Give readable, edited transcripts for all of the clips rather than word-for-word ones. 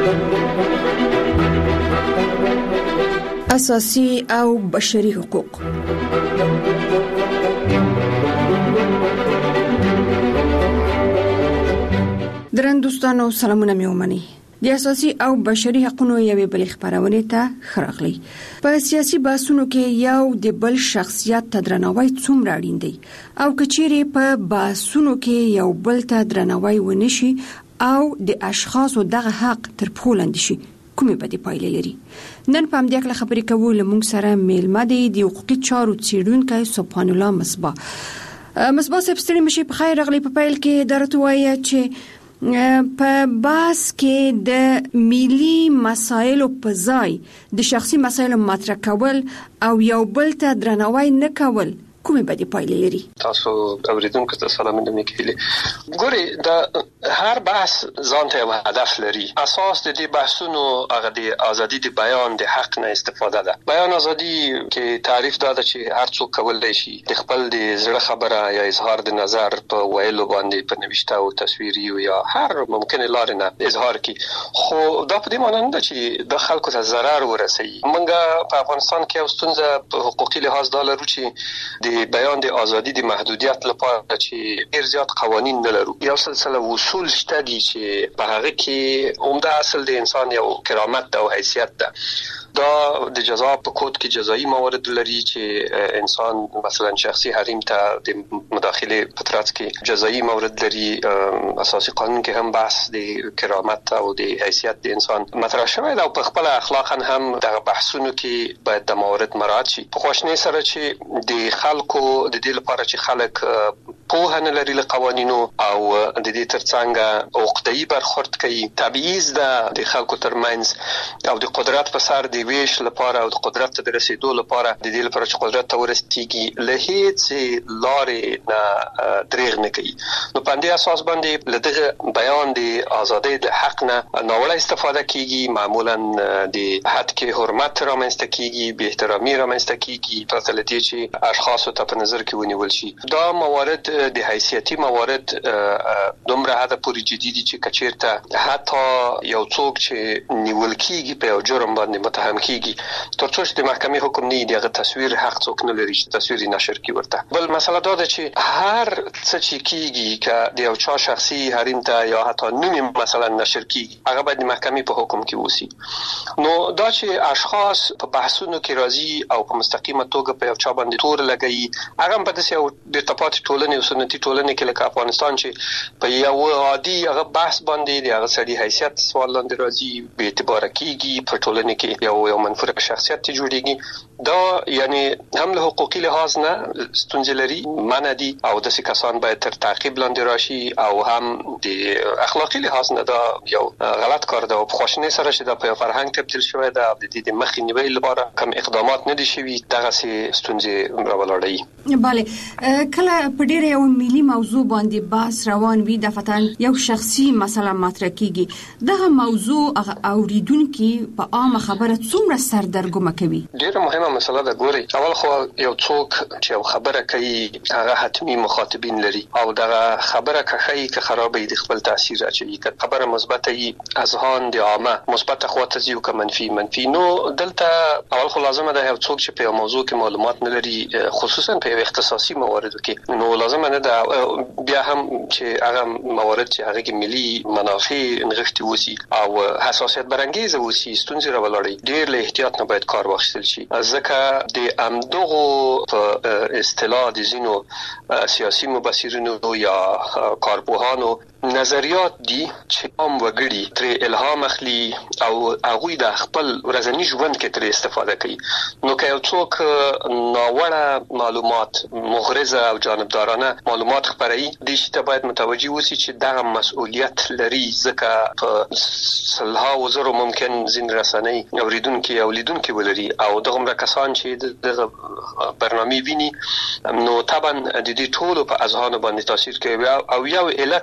اساسي او بشري حقوق. درن دوستانو سلامونه مې ومني. د اساسي او بشري حقوقو یوې بلې خبرونه ته خراغلي. په سیاسي بحثونو کې یو د بل شخصیت ته درناوی څومره اړین دی او کچېرې په بحثونو کې یو بل ته درناوی ونشي او د اشخاصو دغه حق تر پښو لاندې شي، کومې بدې پایلې لري؟ نن په همدې اړه خبرې کوو. لمونږ سره میلمه دی د حقوقي چارو څېړونکی سبحان الله مصباح. مصباح صاحب ستړي مشي، په خیر راغلی. په پیل کې درته وایم چې په باس کې د ملي مسایلو په ځای د شخصي مسایلو مطرح کول او یو بل ته درناوی نه کول کومې بدې پایلې لري؟ تاسو اوریدونکو ته سلامونه میکړي. ګوري دا هر بحث ځان ته یو هدف لري. اساس د دې بحثونو هغه د ازادي د بیان د حق نه استفاده ده. بیان ازادي کې تعریف دا ده چې هر څوک کولای شي د خپل د زړه خبره یا اظهار د نظر په ویلو باندې په نوښت او تصویري یا هر ممکنه لارې نه اظهار کړي. خو دا په دې معنی نه ده چې د خلکو ته ضرر ورسوي. موږ په افغانستان کې یو ستونزه په حقوقي لحاظ دا لرو چې د بیان د ازادي د محدودیت لپاره چې ډیر زیات قوانین نه لرو. یو سلسله اصول شته دي چې په هغه کې عمده اصل د انسان یو کرامت او حیثیت ده. دا د جزا په کود کې جزایی موارد لري چې انسان مثلا شخصي حریم ته د مداخله په ترڅ کې جزایی موارد لري. اساسي قانون کې هم بحث د کرامت او د حیثیت د انسان مطرح شوی دی او په خپل اخلاقا هم د بحثونو کې باید د موارد مراعات شي. په خوشنۍ سره چې د خلکو د دې لپاره چې خلک په نه لري له قوانینو او د دې ترڅنګ عقده‌ای برخورد کوي، تبعیض د خلکو ترمنځ او د قدرت په سر د ویش لپاره او د قدرت ته رسیدو لپاره د دې لپاره چې قدرت ته ورسیږي له هیڅ لارې نه دریغ نه کوي. نو په دې اساس باندې لدغه بیان د ازادۍ د حق نه ناوړه استفاده کیږي. معمولا د حد کې حرمت رامنځته کیږي، بې احترامي رامنځته کیږي، پرته له دې چې اشخاص ته په نظر کې ونیول شي. دا موارد د حیثیتي موارد دومره حد پورې جدي دي چې کچیرته حتی یو څوک چې نیول کیږي په یو جرم باندې متهم کیږي تر څو چې د محکمې حکم نه دی، هغه تصویر حق څوک نه لري چې تصویر نشر کړي ورته. بل مسله دا ده چې هر څه چې کیږي که د یو چا شخصي حریم ته یا حتی نوم مثلا نشر کیږي هغه باید د محکمې په حکم کې وسی. نو دا چې اشخاص په بحثونو کې راځي او په مستقیمه توګه په یو چا باندې تور لګي، هغه په داسې یو د تپات ټولنې او سنتي ټولنې کې لکه افغانستان چې په یو عادي هغه بحث باندې د هغه سړي حیثیت سوال لاندې راځي، به اعتبار کیږي، په ټولنه کې یو منفور شخصیت جوړیږي. دا یعنی هم له حقوقي لحاظ نه ستونزې لري، منع دي او داسې کسان باید تر تعقیب لاندې راشي، او هم د اخلاقي لحاظ نه دا یو غلط کار ده. او په خوشنۍ سره چې دا په فرهنګ تبدیل شوی ده د دې د مخنیوي لپاره کوم اقدامات نه دي شوي، دغه سي ستونزې راولاړي. bale کله په ډیره یو ملي موضوع باندې بحث روان وي، د فتن یو شخصي مسله مطرح کیږي، دغه موضوع اوریدونکو په عامه خبره څومره سردرګمه کوي؟ ډیره مهمه مسله ده. ګوري اول خو یو څوک چې یو خبره کوي هغه حتمی مخاطبین لري او دغه خبره که که خرابې د خپل تاثیر اچوي. که خبره مثبت وي اذهان د عامه مثبت خواته ځي او که منفي نو دلته اول خو لازمه ده یو څوک چې په یو موضوع کې معلومات نه لري، خصوصا په اختصاصي مواردو کې، نو لازمه نه ده بیا هم چې هغه موارد چې هغه کې ملي منافع نغښتي وسی او حساسیت برانګیزه وسی ستونزې راولړي. ډیر له احتیاط نه باید کار واخیستل شي، ځکه د امدغو په اصطلاح د زینو سیاسي مبصرینو یا کارپوهانو نظریات دي چې عام وګړي تر الهام اخلي او هغه د خپل ورځنی ژوند کې تر استفاده کوي. نو که یو څوک ناوړه معلومات، مغرضه او جانبدارانه معلومات خپروي، د دې ته باید متوجي وسی چې دغه مسؤلیت لري، ځکه په صلها وزرو ممکن زین رسنۍ اوریدونکو او لیدونکو ولري او دغه کسان چې دغه برنامه ویني، نو طبعا د دې ټولو په اذهان باندې تاثیر کوي. او یو علت چې په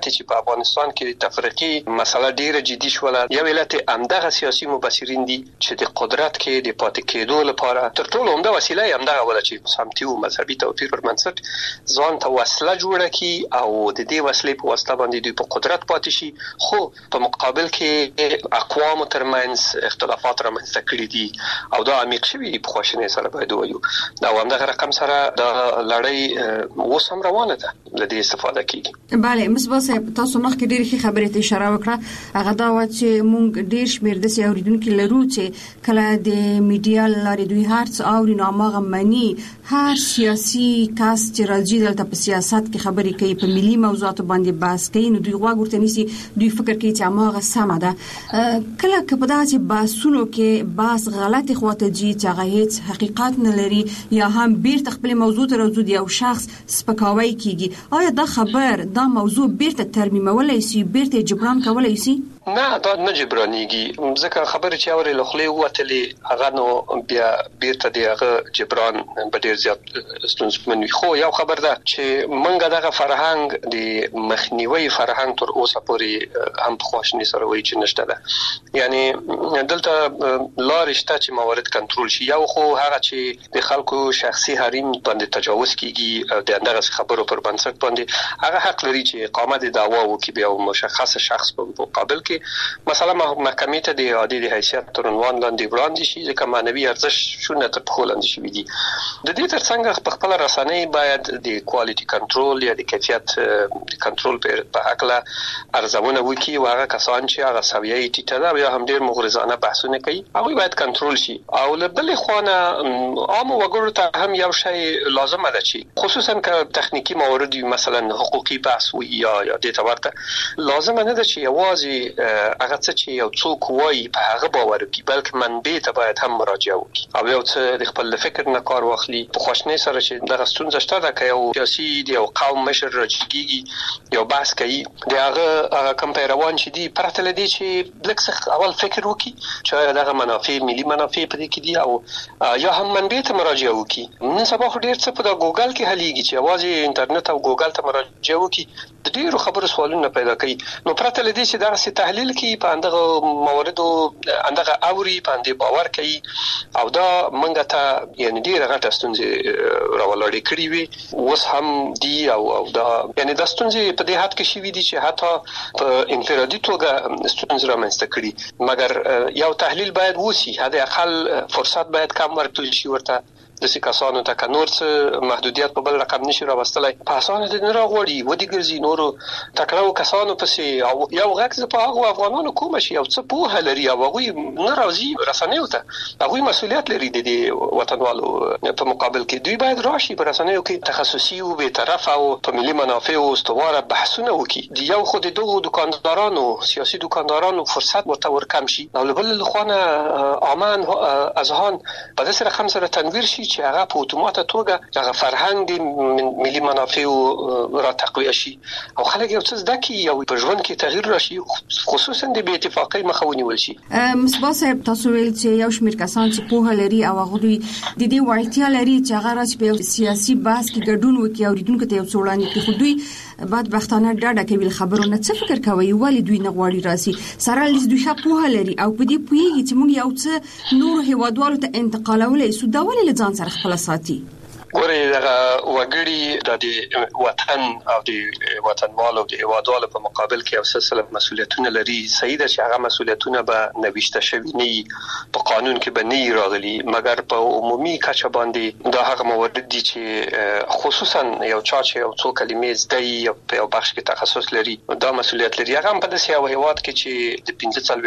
افغانستان کې تفریقي مسله ډیره جدي شوله. یو علت همدغه سیاسي مبصرین دي چې د قدرت کې د پاتې کېدو لپاره تر ټولو عمده وسیله یې همدغه ولا چې سمتي او مذهبي توپیر پر بنسټ ځان ته وسله جوړه کړي او د دې وسلې په واسطه باندې دوی په قدرت پاتې شي. خو په مقابل کې اقوام ترمنځ اختلافات رامنځته کړي دي او دا عمیق شوي دي په خواشینۍ سره باید وایو. دا همدغه رقم سره د لړۍ اوس هم روانه ده له دې استفاده کیږي. بله مصباح صاحب تاسو مخکې ډېرې ښې خبرې ته اشاره وکړه. هغه دا و چې موږ ډېر شمېر داسې اورېدونکي لرو چې کله د میډیا له لارې دوی هر څه اوري نو هماغه مني. هر سیاسي کس چې راځي دلته په سیاست کې خبرې کوي په ملي موضوعاتو باندې بحث کوي نو دوی غوږ ورته نیسي. دوی فکر کوي چې هماغه سمه ده. کله که په داسې بحثونو کې بحث غلطې خواته ځي چې هغه هیڅ حقیقت نه لري یا هم بیرته خپل موضوع ته راځي یو شخص سپکاوی کیږي، آیا دا خبر دا موضوع بیرته ترمیمولای شي، بیرته جبران کولای شي؟ نه دا نه جبرانيږي. ځکه خبره چې اورې لخلې وتلې هغه نو بیا بیرته دی هغه جبران به ډیر زیات ستونزمن وي. خو یو خبر ده چې منګه دغه فرهنګ د مخنیوي فرهنګ تر اوسه پورې هم په خواشنۍ سره وایي چې نشته ده. یعنی دلته لارې شته چې موارد کنټرول شي. یو خو هغه چې د خلکو شخصي حریم باندې تجاوز کیږي د اندغه خبرو پر بنسټ باندې هغه حق لري چې اقامت دعوا وکړي بیا مشخص شخص په مقابل کې مثلا محکمې ته د عادي د حیثیت تر عنوان لاندې وړاندې شي ځکه معنوي ارزښت شونه تر پخو لاندې شوي دي. د دې ترڅنګ په خپل رسنۍ باید د کوالټي کنټرول یا د کیفیت د کنټرول په حقله ارزونه وکړي او هغه کسان چې هغه سویه ټیټه ده یا هم ډېر مغرضانه بحثونه کوي هغه باید کنټرول شي. او له بلې خوانه عام وګړو ته هم یو شی لازمه ده چې خصوصا که تخنیکی موارد مثلا حقوقي بحث وي یا د تورته لازمه نه ده چې یوازې هغه څه چې یو څوک وایي په هغه باور وکړي بلکې منبع ته باید هم مراجعه وکړي او یو څه د خپل فکر نه کار واخلي. په خواشنۍ سره چې دغه ستونزه شته ده که یو سیاسي د یو قوم مشر راجګيږي یو بحث کوي د هغه کم پیروان چې دي پرته لدی چې لږ څه اول فکر وکړي چې دغه منافع ملي منافع په دې کې دي او یا هم منبع ته مراجعه وکړي. نن سبا خو ډېر څه په ګوګل کې حلېږي چې یوازې انټرنیټ او ګوګل ته مراجعه وکړي د ډېرو خبرو سوالونه پیدا کوي. نو پرته لدی چې دغه تحلیل کوي په اندغه موردو اندغه اوري په اندې باور کوي او دا منګه ته یعنی ډیره غټه ستونزه راولړې کړې وي اوس هم دی او دا یعنی د ستونزې په دې حد کې شي دي چې حتی په انفرادي توګه ستونزه رامنځته کړي مګر یو تحلیل باید وسی هدا اقل فرصت باید کم ورکړل شي ورته د سکاسانو ته کنور څه محدودیت په بل رقم نشي راوستلای په اسانه د نه راغوري ودی ګرځي نورو تکړو کسانو پسې او یو غږ په هغه افغانانو کوم شي او څه په هلري او هغه نه راځي رسنیو ته هغه مسؤلیت لري د وطنوالو په مقابل کې دوی باید راشي په رسنیو کې تخصصي او به طرف او په ملي منافع او استواره بحثونه وکړي. دی یو خو د دوه دکاندارانو سیاسي دکاندارانو فرصت ورته ورکم شي او بل خوانه امان اذهان په داسې رقم سره تنویر شي چې هغه په اتومات توګه هغه فرهنګ د ملي منافع را تقویه شي او خلک یو څه زده کوي او په ژوند کې تغییر راشي خصوصا د بې اتفاقۍ مخه ونیول شي. مصباح صاحب تاسو ویل چې یو شمېر کسان چې پوهه لري او هغه د دې وړتیا لري چې هغه راځي په سیاسي بحث کې ګډون وکړي او ریدونکو ته یو څه وړاندې کړي خو دوی بدبختانه ډاډه کوي خبرو نه څه فکر کوي ولی دوی نه غواړي راسي سره لیز دوی ښه پوهه لري او په دې پوهیږي چې موږ یو څه نور هیوادوالو ته انتقالولای سو دا ولې له ځان سره خپل ساتي. ګورې دغه وګړي د وطن او د وطنوالو د هیوادوالو په مقابل کې یو سلسله مسؤلیتونه لري. صحیح ده چې هغه مسؤلیتونه به نوښته شوي نه په قانون کې به نه راغلي مګر په عمومي کچه باندې دا هغه موارد دي چې خصوصا یو چا چې یو څو کلمې زده یو په یو بخش کې تخصص لري دا مسؤلیت لري. هغه په داسې یو هیواد کې چې د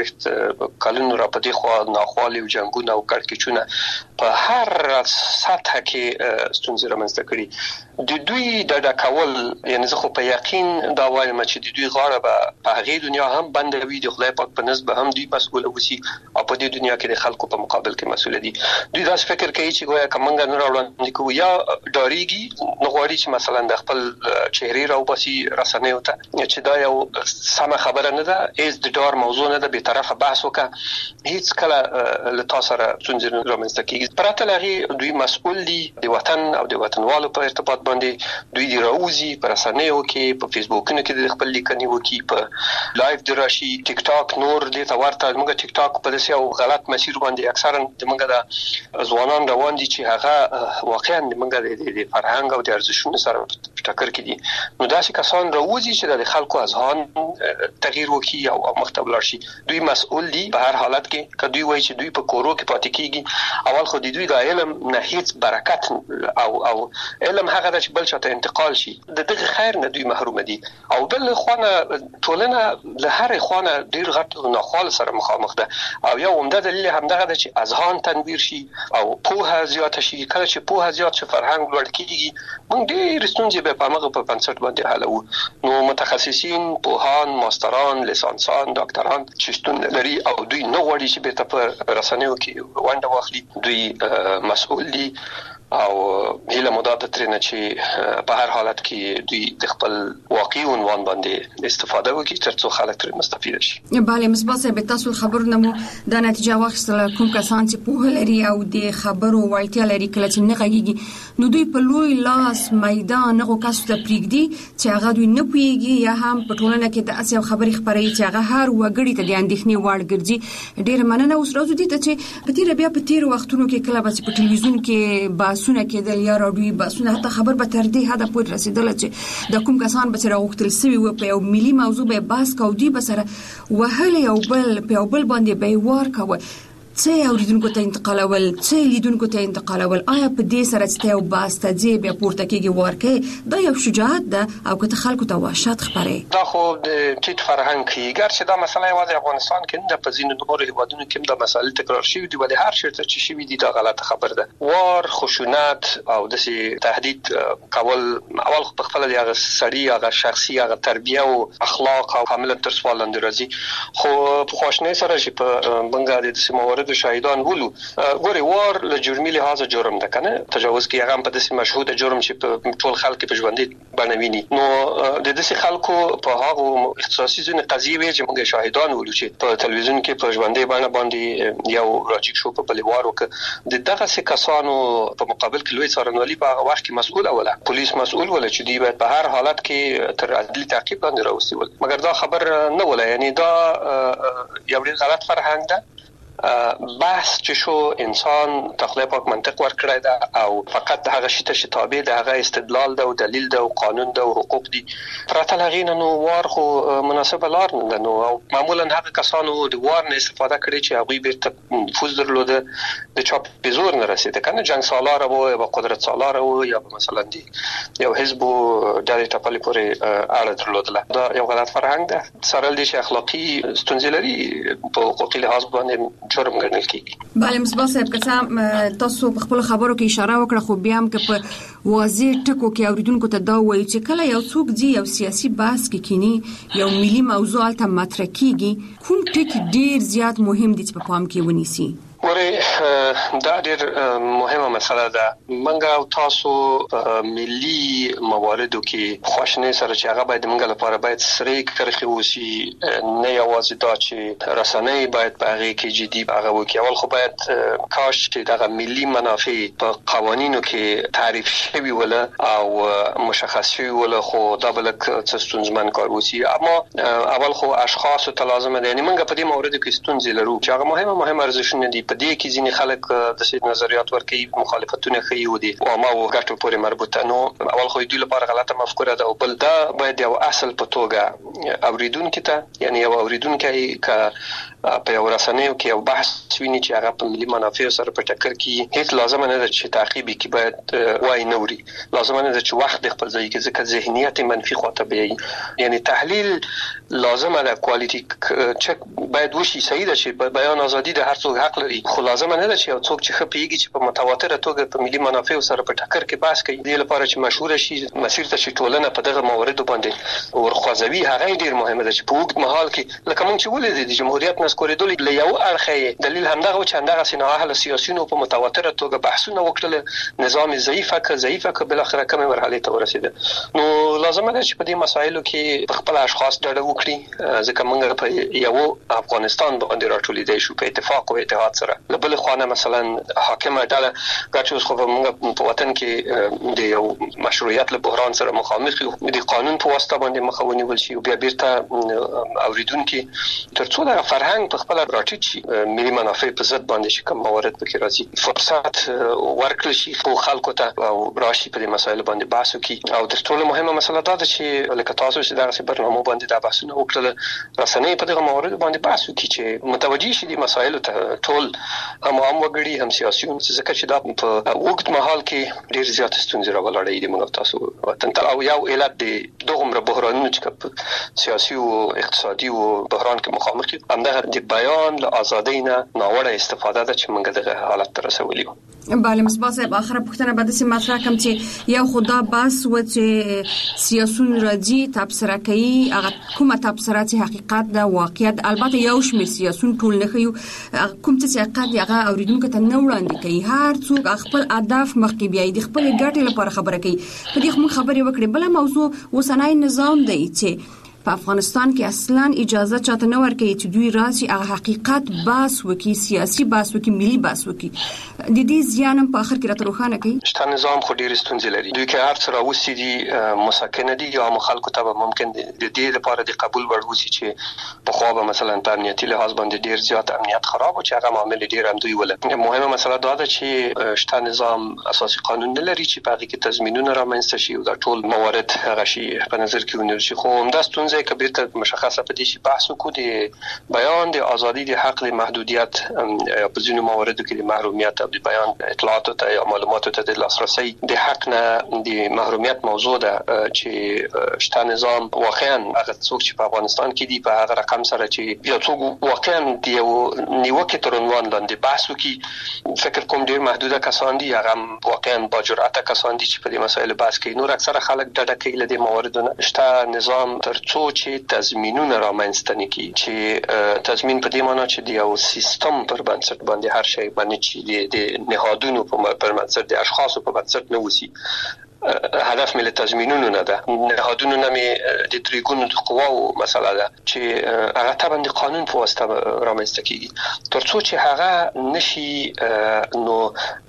15 کلونو را پدې خو ناخوالي او جنگونه او کړکېچونه په هر سطح کې ستونزې رامنځته کړي. د دوی د ډکول یعنی زه خو په یقین دا وایم چې د دوی غاړه به په هغه دنیا هم بندوي د خدای پاک په نسبت هم دوی مسؤل وسی او په دې دنیا کې د خلکو په مقابل کې مسؤل دي. دوی دا فکر کوي چې ګویا کومنګ نه راوړل کوي یا ډاریږي نو غواړي چې مثلا د خپل چهره راوبسي رسنیو ته چې دا یو سم خبره نه ده از د ډار موضوع نه ده به طرفه بحث وکړه هیڅ کله له تاسو سره څنګه رامنځته کیږي پرته لغي دوی مسؤل دي د وطن وطن او د وطنوالو په ارتباط باندې دوی دی راوځي پر رسنیو کې په فیسبوکونو کې د خپل لیکنې وکي په لایف د راشي ټیک ټاک نور د تورته موږ ټیک ټاک په داسې او غلط مسیر باندې اکثرا د موږ د ځوانان روان دي چې هغه واقعا د موږ د فرهنګ او د ارزښتونو سره ټکر کې دي. نو داسې کسان راوځي چې د خلکو اذهان تغییر وکي او مختبل شي. دوی مسؤل دي په هر حالت کې که دوی وایي چې دوی په کورو کې پاتې کیږي. اول خو دوی د علم نه هیڅ برکت او علم هغه د بل چاته انتقال شي د دغه خیر نه دوی محروم دي. او بل خوانه ټولنه له هر خوانه ډیر غټ ناخوال سره مخامخ ده او یو عمده دلیل همدغه ده چې اذهان تنویر شي او پوهه زیات شي. کله چې پوهه زیات شي فرهنګ لوړ کیږي موږ ډیر ستونزې په هغه په بنسټ باندې حلو. نو متخصصین پوهان ماستران لیسانسان ډاکټران چې ستون لري او دوی نه غواړي چې به په رسنیو کې ونډه واخلي دوی مسؤل دي او هله مدد ترنه چې په هر حالت کې دوی د خپل واقعي عنوان باندې استفاده وکړي ترڅو خلک ترې مستفید شي. bale مصباح به تاسو خبرونه مو د نتیجه واخیستل کوم کسان چې په لري او د خبرو وړتیا لري کله چې نه غږیږي نو دوی په لوی لاس میدان هغه کسو ته پریږدي چې هغه دوی نه پوهیږي یا هم په ټولنه کې د اسیا خبري خبري چې هغه هر وګړي ته د اندېښنې وړ ګرځي. ډیر مننه اوس راځو دي چې په تیر بیا په تیر وختونو کې کله بس په ټلویزیون کې باسونه کېدل یا راډیوي باسونه حتی خبر به تر دې حد پورې رسیدل چې د کوم کسان به سره غوښتل سوي و په یو ملي موضوع به بحث کو دي به سره وهله یو بل باندې به وار کوي څه اوریدونکو ته انتقالول څه لیدونکو ته انتقالول. آیا په دې سره چې یو باسته دی به پورته کېږي ورکه دا یو شجاعت ده او که خلکو ته وحشت خبره دا خو د ټیټ فرهنګ کې ګرځي. دا مسله یوازې افغانستان کې نه په ځینو نورو هیوادونو کې دا مسله تکرار شوې دي ولې هر چیرته چې شوې دي دا غلطه خبره ده. وار خشونت او د تهدید کول اول په خپل د سړي هغه شخصي هغه تربیه او اخلاق او کاملا تر سوال لاندې راځي. خو خواشنۍ سره چې په بنګا د موارد شاهدان ولو ګوري وار له جرمي لحاظ جرم ده کنه تجاوز کې هغه په داسې مشهود جرم چې په ټول خلک په ژوندۍ بنویني. نو د داسې خلکو په هغه اختصاصي ځینې قضیې وی چې موږ شاهدان ولو چې په تلویزیون کې په ژوندۍ باندې یو راجیک شو په بلیوارو کې د دغه څه کسانو په مقابل کې لوی څارنوالي په هغه وخت کې مسؤل اوله پولیس مسؤل ولا چې دی په هر حالت کې تر عدالت تعقیب باندې راوستي ول. مګر دا خبر نه ولا یعنی دا یو غلط فرهنګ ده. بحث چې شو انسان تخلیق پاک منطق ورکړی دا او فقط هغه شی ته تابع ده هغه استدلال ده او دلیل ده او قانون ده او حقوق دي پرته لغینه نو وار خو مناسبه لار نه ده. نو او معمولا هغه کسانو د وار نه استفاده کړي چې هغه بیرته نفوذ درلوده د چاپ بزور نه رسیده کنه جنگ سالار وو یا قدرت سالار وو یا مثلا دي یو حزب د ټاپلې پورې اړه درلوده. دا یو غلط فرهنګ ده سره دي چې اخلاقی ستونزې لري په حقوقي لحاظ باندې جرم ګڼل کیږي. bale مصباح صاحب که تاسو په خپل خبرو کې اشاره وکړه خو بیا هم که په واضح ټکو کې اوریدونکو ته دا وایي چې کله یو څوک دی یو سیاسي بحث کې کینی یو ملي موضوع الته مطرح کیږي کوم ټکی ډیر زیات مهم دي چې په پام کې ونیسي؟ ورې دا ډېر مهمه مسله ده. منګه او تاسو ملي مواردو کې خوښنه سره چې هغه باید منګه لپاره باید سری کرخي وسی نه یوازې دا چې رسنۍ باید په هغه کې جدي هغه وکي. اول خو باید کاش چې دغه ملي منافع په قوانینو کې تعریف شوی ولا او مشخص شوی ولا خو دا بلک څه ستونزمن کار وسی. اما اول خو اشخاص ته لازم ده یعنی منګه په دې موردو کې ستونزې لرو چې هغه مهمه ارزښتونه دي. په دې کې ځینې خلک د سید نظریات ورکوي مخالفتونه کوي ودي او ما وګټو پورې مربوطه. نو اول خو دوی لپاره غلطه مفکوره ده او بل دا باید یو اصل په توګه اوریدونکو ته یعنی یو اوریدونکو ک په یو رسنیو کې یو بحث ویني چې هغه په ملي منافع سره په ټکر کې هیڅ لازم نه ده چې تعقیب کې باید وای نوري لازم نه ده چې وخت خپل ځای کې ځکه ذهنیت منفي خواته به یعنی تحلیل لازم ده کوالټي چک باید وشي صحیح ده چې بیان ازادي د هر څوک حق لري خو لازم نه ده چې یو څوک چې خپيږي چې په متواتره توګه په ملي منافع سره په ټکر کې بحث کوي د لپاره چې مشهور شي مسیر ته چې ټولنه په دغه موارد باندې ورخوځوي هغه ډیر مهمه ده چې په وګت مهال کې لکه موږ چې ولې د جمهوریت نه نسکورېدل. له یو اړخه دلیل همدغه چې همدغه سینه سیاسيونو په متواتره توګه بحثونه وکړل، نظام ضعیفه که بل اخره کومه مرحله ته ورسیده. نو لازم ده چې په دې مسایلو کې خپل اشخاص ډډه وکړي، ځکه موږ په یو افغانستان باندې راټولېدای شو په اتفاق او اتحاد سره. بل خو نه مثلا حاکمه ډله ګټوس خو موږ په وطن کې د یو مشروعیت له بحران سره مخامخ یو، د قانون په واسطه باندې مخاوني ول شي او بیا بیرته اوریدونکو ترڅو د فرهنګ په خپل راټیټ شي، ملي منافع په ضد باندې چې کوم موارد پکې راځي فرصت ورکړل شي خو خلکو ته او راشي په دې مسایلو باندې بحث وکړي. او تر ټولو مهمه مسله دا ده چې لکه تاسو چې دغه برنامه باندې دا بحثونه وکړل، رسنۍ په دغه موارد باندې بحث وکړي چې متوجي شي د مسایلو ته ټول هم وګړي هم سیاسيون، ځکه چې دا په وخت مهال کې ډیر زیات ستونزې راولړې دي موږ تاسو وطن ته. او یو علت د دغه بحرانونو چې سیاسي او اقتصادي او بحران کې مخامخ دي همدغه د بیان له ازادۍ نه ناوړه استفاده ده چې موږ دغه حالت ته رسولي. بله مصباح صاحب، اخره پوښتنه به داسې مطرح کوم چې یو خدا بس و چې سیاسيون راځي تبصره کوي، هغه کومه تبصره چې حقیقت ده واقعیت، البته یو شمېر سیاسيون ټول نه خيو، کوم چې حقیقت هغه اوریدونکو ته نه وړاندې کوي. هر څوک خپل هدف مخکې بیاي د خپل ګټې لپاره خبره کوي. په دې موږ خبرې وکړې. بل موضوع اوسنۍ نظام دی چې په افغانستان کې اصلا اجازه چاته نه ورکوي چې دوی راشي هغه حقیقت بحث وکړي، سیاسي بحث وکړي، ملي بحث وکړي. د دې زیان په اخر کې راته روښانه کوي. شته نظام خو ډېر ستونزې لري. دوی کې هر څه راوستي دي مسکنه دي یا خلکو ته ممکن د دې لپاره د قبول وړ وسی چې په خو به مثلا په امنیتي لحاظ باندې ډېر زیات امنیت خراب او چې هغه معاملې ډېر هم دوی ول. مهمه مسله دا ده چې شته نظام اساسي قانون نه لري چې په هغه کې تضمینونه رامنځته شي او دا ټول موارد هغه شي په نظر کې ونیول شي. خو همدا ستونزه کبیر ته مشخصه په دې شي بحث وکړو د بیان د ازادي د حق د محدودیت یا په ځینو مواردو کې د محرومیت او د بیان اطلاعاتو ته یا معلوماتو ته د لاسرسي د حق نه د محرومیت موضوع ده چې شته نظام واقعا هغه څوک چې په افغانستان کې دی په هغه رقم سره چې یو څوک واقعا دی او نیوکه تر عنوان لاندې بحث وکړي، فکر کوم ډیر محدوده کسان دي هغه واقعا با جرأت کسان دي چې په دې مسایلو بحث کوي. نور اکثره خلک ډډه کوي له دې مواردونو. شته نظام ترڅو چې تضمینونه رامنځته نکړي، چې تضمین په دې معنی چې د یو سیستم پر بنسټ باندې هر شی باندې چې د نهادونو پر بنسټ د اشخاصو په بنسټ نه وسی. هدف مل تضمینونه نه ده، نهادونو نه د تریګونو د قواو مسله ده چې هغه ته باندې قانون په واسطه رامنځته کیږي. ترڅو چې هغه نشي نو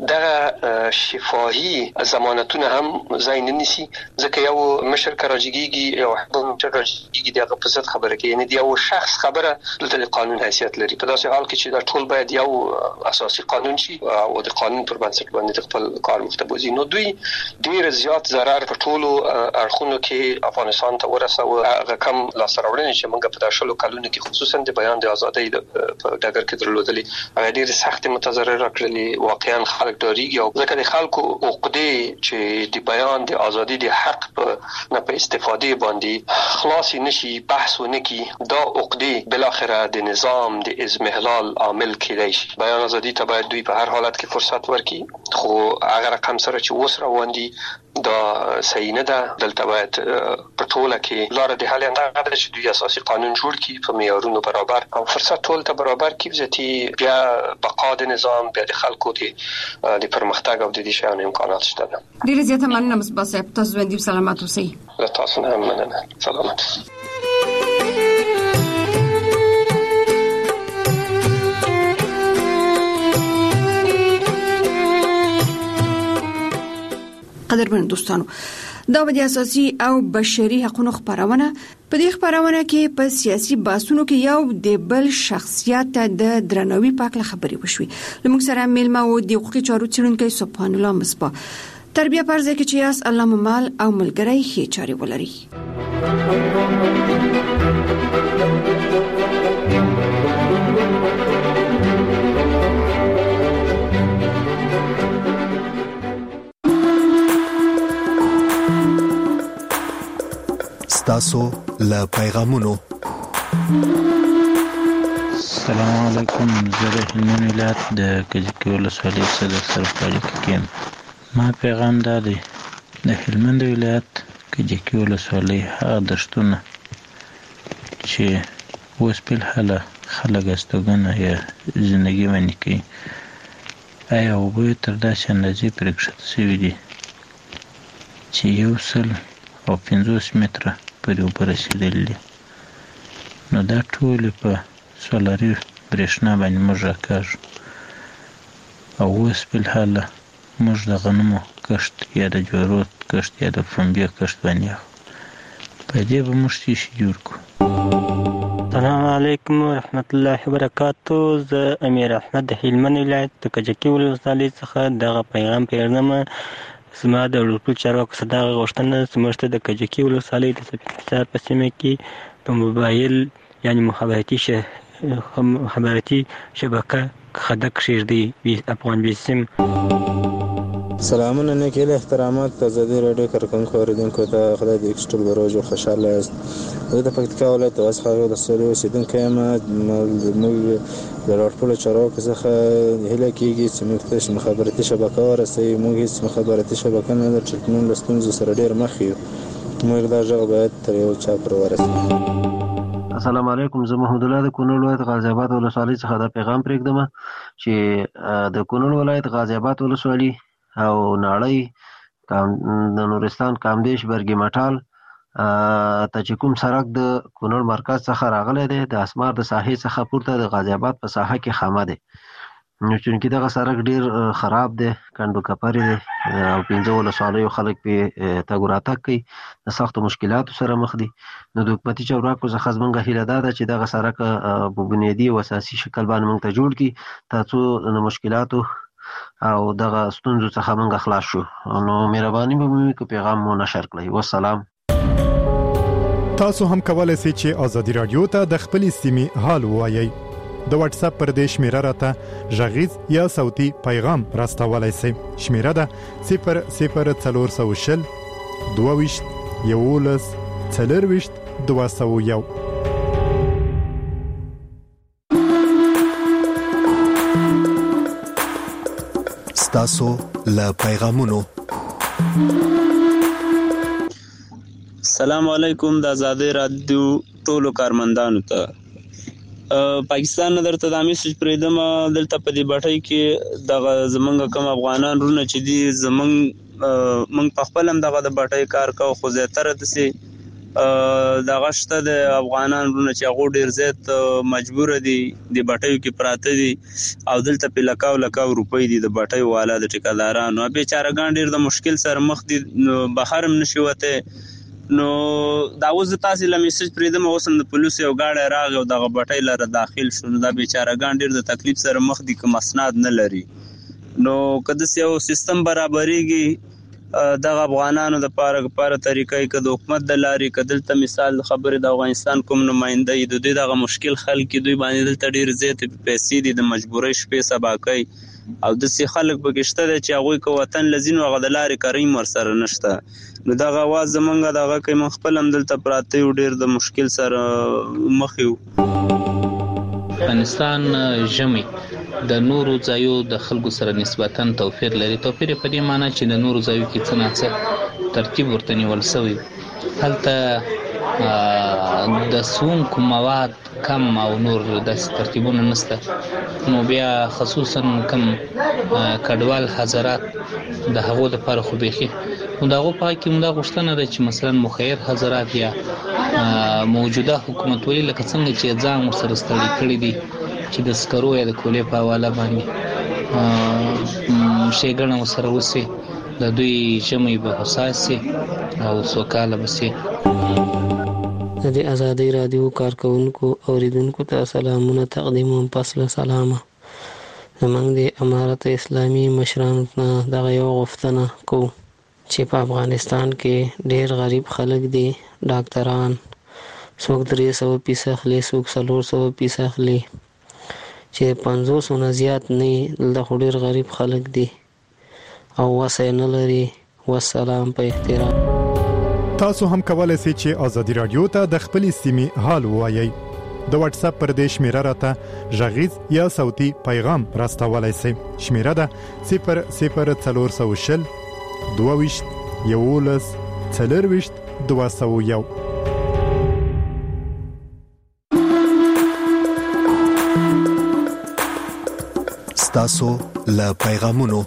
دغه شفاهي ضمانتونه هم ځای نه نیسي، ځکه یو مشر کراجګيږي یو مشر کراجګيږي دغه په څه خبره کوي، یعنی د یو شخص خبره د قانون حیثیت لري. په داسې حال کې چې دا ټول باید یو اساسي قانون شي او د قانون پر بنسټ باندې خپل کار مخته بوزي. نو دوی ډیر زیات ضرر په ټولو اړخونو کې افغانستان ته ورسوه. هغه کم لاسراوړنې چې موږ په داشلو کلونو کې خصوصا د بیان د ازادۍ په ډګر کې درلودلې هغه ډېر سخت متضرر کړلې. واقعا خلک ډاریږي او ځکه د خلکو عقدې چې د بیان د ازادۍ د حق نه په استفاده باندې خلاص نشي بحث ونکي، دا عقدې بل اخره د نظام د ازمهلال عامل کېدای شي. بیان ازادۍ ته باید دوی په هر حالت کې فرصت ورکړي، خو هغه رقم سره چې اوس روان دي دا صحیح نه ده. دلته باید په ټوله کې لاره د حل اندازه ده چې دوی اساسي قانون جوړ کړي په معیارونو برابر او فرصت ټول ته برابر کړي، ځکه بیا بقا د نظام بیا د خلکو د پرمختګ او د دې شیانو امکانات شته. ډیره زیاته مننه مصباح صاحب، تاسو باندې سلامات اوسئ. له تاسو نه مننه. سلامات. قدرمن دوستانو، دا د اساسي او بشري حقوقو خبرونه په دې خبرونه کې په سیاسي بحثونو کې یو د بل شخصیت د درناوي په اړه خبرې وشوي. لمونږ سره میلمه او د حقوقي چارو څېړونکی سبحان الله مصباح. تربیه پرځه کې چې یاس الله مال او ملګری ښې چاري ولري. تاسو له پیغامونو. السلام علیکم، زه د هلمند ولایت د کجکي ولسوالۍ صدر سره په اړیکه کې یم. ما پیغام دا دی، د هلمند ولایت کجکي ولسوالۍ هغه دښتونه چې اوس بالحاله خلک استوګنه یا زندګي باندې کوي. آیا اوبه تر داسې اندازې پرې کښته شوي دي چې 150 متره پورې اوبه رسېدلي دي. نو دا ټولې په سولري برېښنا باندې موږ راکاږو او اوس فلحال موږ د غنمو کښت یا د جوارو کښت یا د پنبې کښت باندې په دې به موږ څه شي جوړ کړو. السلام علیکم ورحمت الله وبرکاتو. زه امیر احمد د هلمند ولایت د کجکي ولسوالۍ څخه دغه پیغام پیژنم. زما د ټول چارواکو څخه دغه غوښتنه ده چې موږ ته د کجکي ولسوالۍ د سپین حصار په سیمه کې په موبایل یعنې مخابراتي شبکه خدک کښېږدي افغان بیسیم. سلامونه، نیک هیلې، احترامات د ازادي راډیو کارکوونکو اوریدونکو ته. خدای دې ټول به روغ جوړ خوشحاله یاست. زه د پکتیکا ولایت د واسخاوي ولسوالۍ اوسېدونکی یم. موږ د ټولو چارواکو څخه هیله کېږي چې موږ ته مخابراتي شبکه ورسوي. موږ هېڅ مخابراتي شبکه نه لرو چې موږ له ستونزو سره ډېر مخ یو. موږ دا غږ باید تر یو چا پورې ورسوي. السلام علیکم. زه محمد الله د کونړ ولایت غازي آباد ولسوالۍ څخه دا پیغام پرېږدم چې د کونړ ولایت غازي آباد ولسوالۍ او ناړۍ د نورستان کامدیش برګي مټال ته چې کوم سړک د کونړ مرکز څخه راغلی دی، د اسمار د ساحې څخه پورته د غازي آباد په ساحه کې خامه دی. نو چونکې دغه سړک ډېر خراب دی، کنډو کپرې دی او 15 ولسوالیو خلک پرې تګ راتګ کوي، د سختو مشکلاتو سره مخ دي. نو د حکومتي چارواکو څخه زموږ هیله دا ده چې دغه سړک په بنیادي او اساسي شکل باندې موږ ته جوړ کړي تر څو د مشکلاتو او دغه ستونزو څخه موږ خلاص شو. نو مهرباني به مو وکړئ پیغام مو نشر کړئ. والسلام. تاسو هم کولای شئ چې ازادي رادیو ته د خپلې سیمې حال ووایئ. د واتس اپ پر دې شمیره راته غږیز یا صوتي پیغام راستولای شئ. شمیره ده 00420 22 11 40 201. ستاسو له پیغامونو. السلام علیکم. د آزادۍ رادیو ټولو کارمندانو ته پاکستان نه درته دا میسج پرېږدم. دلته په دې بټۍ کې دغه زمونږ کوم افغانان رونه چې دي موږ په خپل هم دغه د بټۍ کار کوو، خو زیاتره داسې دغه شته د افغانان رونه چې هغو ډېر زیات مجبوره دي د بټیو کې پراته دي او دلته پې لکاو روپۍ دي د بټیو والا د ټیکادارانو. بیچارهګان ډېر د مشکل سره مخ دي، نو بهر هم نشي وتی. نو دا اوس زه تاسې له میسج پرېږدم، اوس هم د پولیسو یو ګاډی راغی او دغه بټۍ لره داخل شو. نو دا بیچارهګان ډېر د تکلیف سره مخ دي که مسناد نه لري. نو که داسې یو سیستم برابرېږي دغه افغانانو دپاره طریقه که د حکومت د لارې که دلته مثال د خبرې د افغانستان کوم نماینده د دوی دغه مشکل حل کړي، دوی باندې دلته ډېرې زیاتې پیسې دي د مجبورۍ شپې سبا کوي او داسې خلک پکې شته دی چې هغوی که وطن له ځي نو هغه د لارې کریم ورسره نشته. نو دغه اواز زمونږ دغه کوي، موږ خپل هم دلته پراته یو، ډېر د مشکل سره مخ یو. افغانستان ژمی د نورو ځایو د خلکو سره نسبتاً توپیر لري. توپیر په دې معنی چې د نورو ځایو کې څه نه څه ترتیب ورته نیول شوی. هلته د ښوونکو مواد کم او نور داسې ترتیبونه نشته. نو بیا خصوصاً کم کډوال حضرات د هغو دپاره خو بیخي نو د هغو په حق کې مو دا غوښتنه ده چې مثلا مخیر حضرات یا موجوده حکومتولي لکه څنګه چې ځان ورسره ستړي کړي دي چې د سکرو یا د کولې په حواله باندې ښېګڼه ورسره وسي، د دوی ژمی به حساس سي او سوکاله به سي. د دې ازادۍ رادیو کارکوونکو اوریدونکو ته سلامونه تقدیموم. پس له سلامه زموږ د امارت اسلامي مشرانو نه دغه یو غوښتنه کوو چې په افغانستان کې ډېر غریب خلک دي. ډاکټران څوک 300 پیسه اخلي، څوک 400 پیسه اخلي، چې 500 نه زیات نه. دلته خو ډېر غریب خلک دي او وسه نه لري. والسلام په احترام. تاسو هم کولای شئ چې ازادي رادیو ته د خپلې سیمې حال ووایئ. د واتس اپ پر دې شمیره راته غږیز یا صوتي پیغام راستولای شئ. شمیره ده 00420 22 11 40 201. ستاسو له پیغامونو.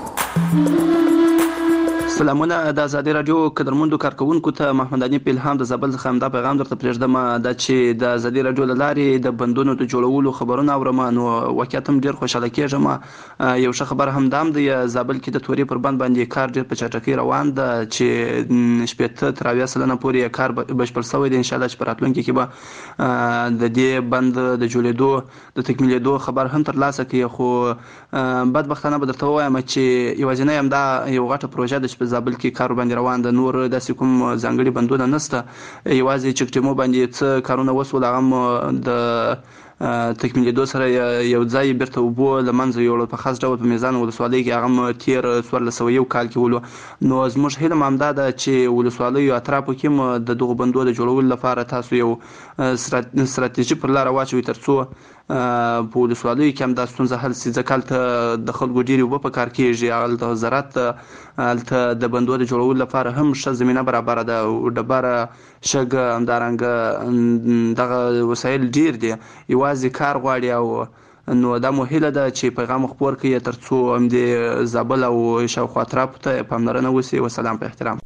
سلامونه د آزادي رادیو قدرمندو کارکونکو ته محمد انیف الهام د زابل څخه همدا پیغام درته پرېږدم دا چې د آزادي رادیو له لارې د بندونو د جوړولو خبرونه اورم نو واقعیت هم ډېر خوشاله کېږم. یو ښه خبر هم دا هم دی زابل کې د تورې پر بند باندې کار ډېر په چټکۍ روان ده چې 80 تر 90 سلنه پورې کار بشپړ شوی دی. انشاءالله چې په راتلونکي کې به د دې بند د جوړېدو د تکمیلېدو خبر هم ترلاسه کړي. خو بدبختانه به درته ووایم چې یوازینی همدا یو غټه پروژه ده چې په زابل کې کار باندې روان ده. نور داسې کوم ځانګړي بندونه نشته. یوازې چکټمو باندې څه کارونه وسول هغه هم د تکمیلېدو سره یو ځای بیرته اوبو له منځه یوړل په خاص ډول په میزان ولسوالۍ کې هغه هم تېر 1401 کال کې ولو. نو زموږ هیله هم همدا ده چې ولسوالیو اطرافو کې هم د دغو بندو د جوړولو لپاره تاسو یو ستراتیژي پر لاره واچوئ تر څو په ولسوالیو کې هم دا ستونزه حل شي. ځکه هلته د خلکو ډېرې اوبه په کار کېږي. هلته زراعت هلته د بندو د جوړولو لپاره هم ښه زمینه برابره ده. ډبره شګه همدارنګه دغه وسایل ډېر دي. یوازې کار غواړي او نو دا مو هیله ده چې پیغام خپور کړي تر څو همدې زابل او شاوخوا اطرافو ته پاملرنه وشي. وسلام په احترام.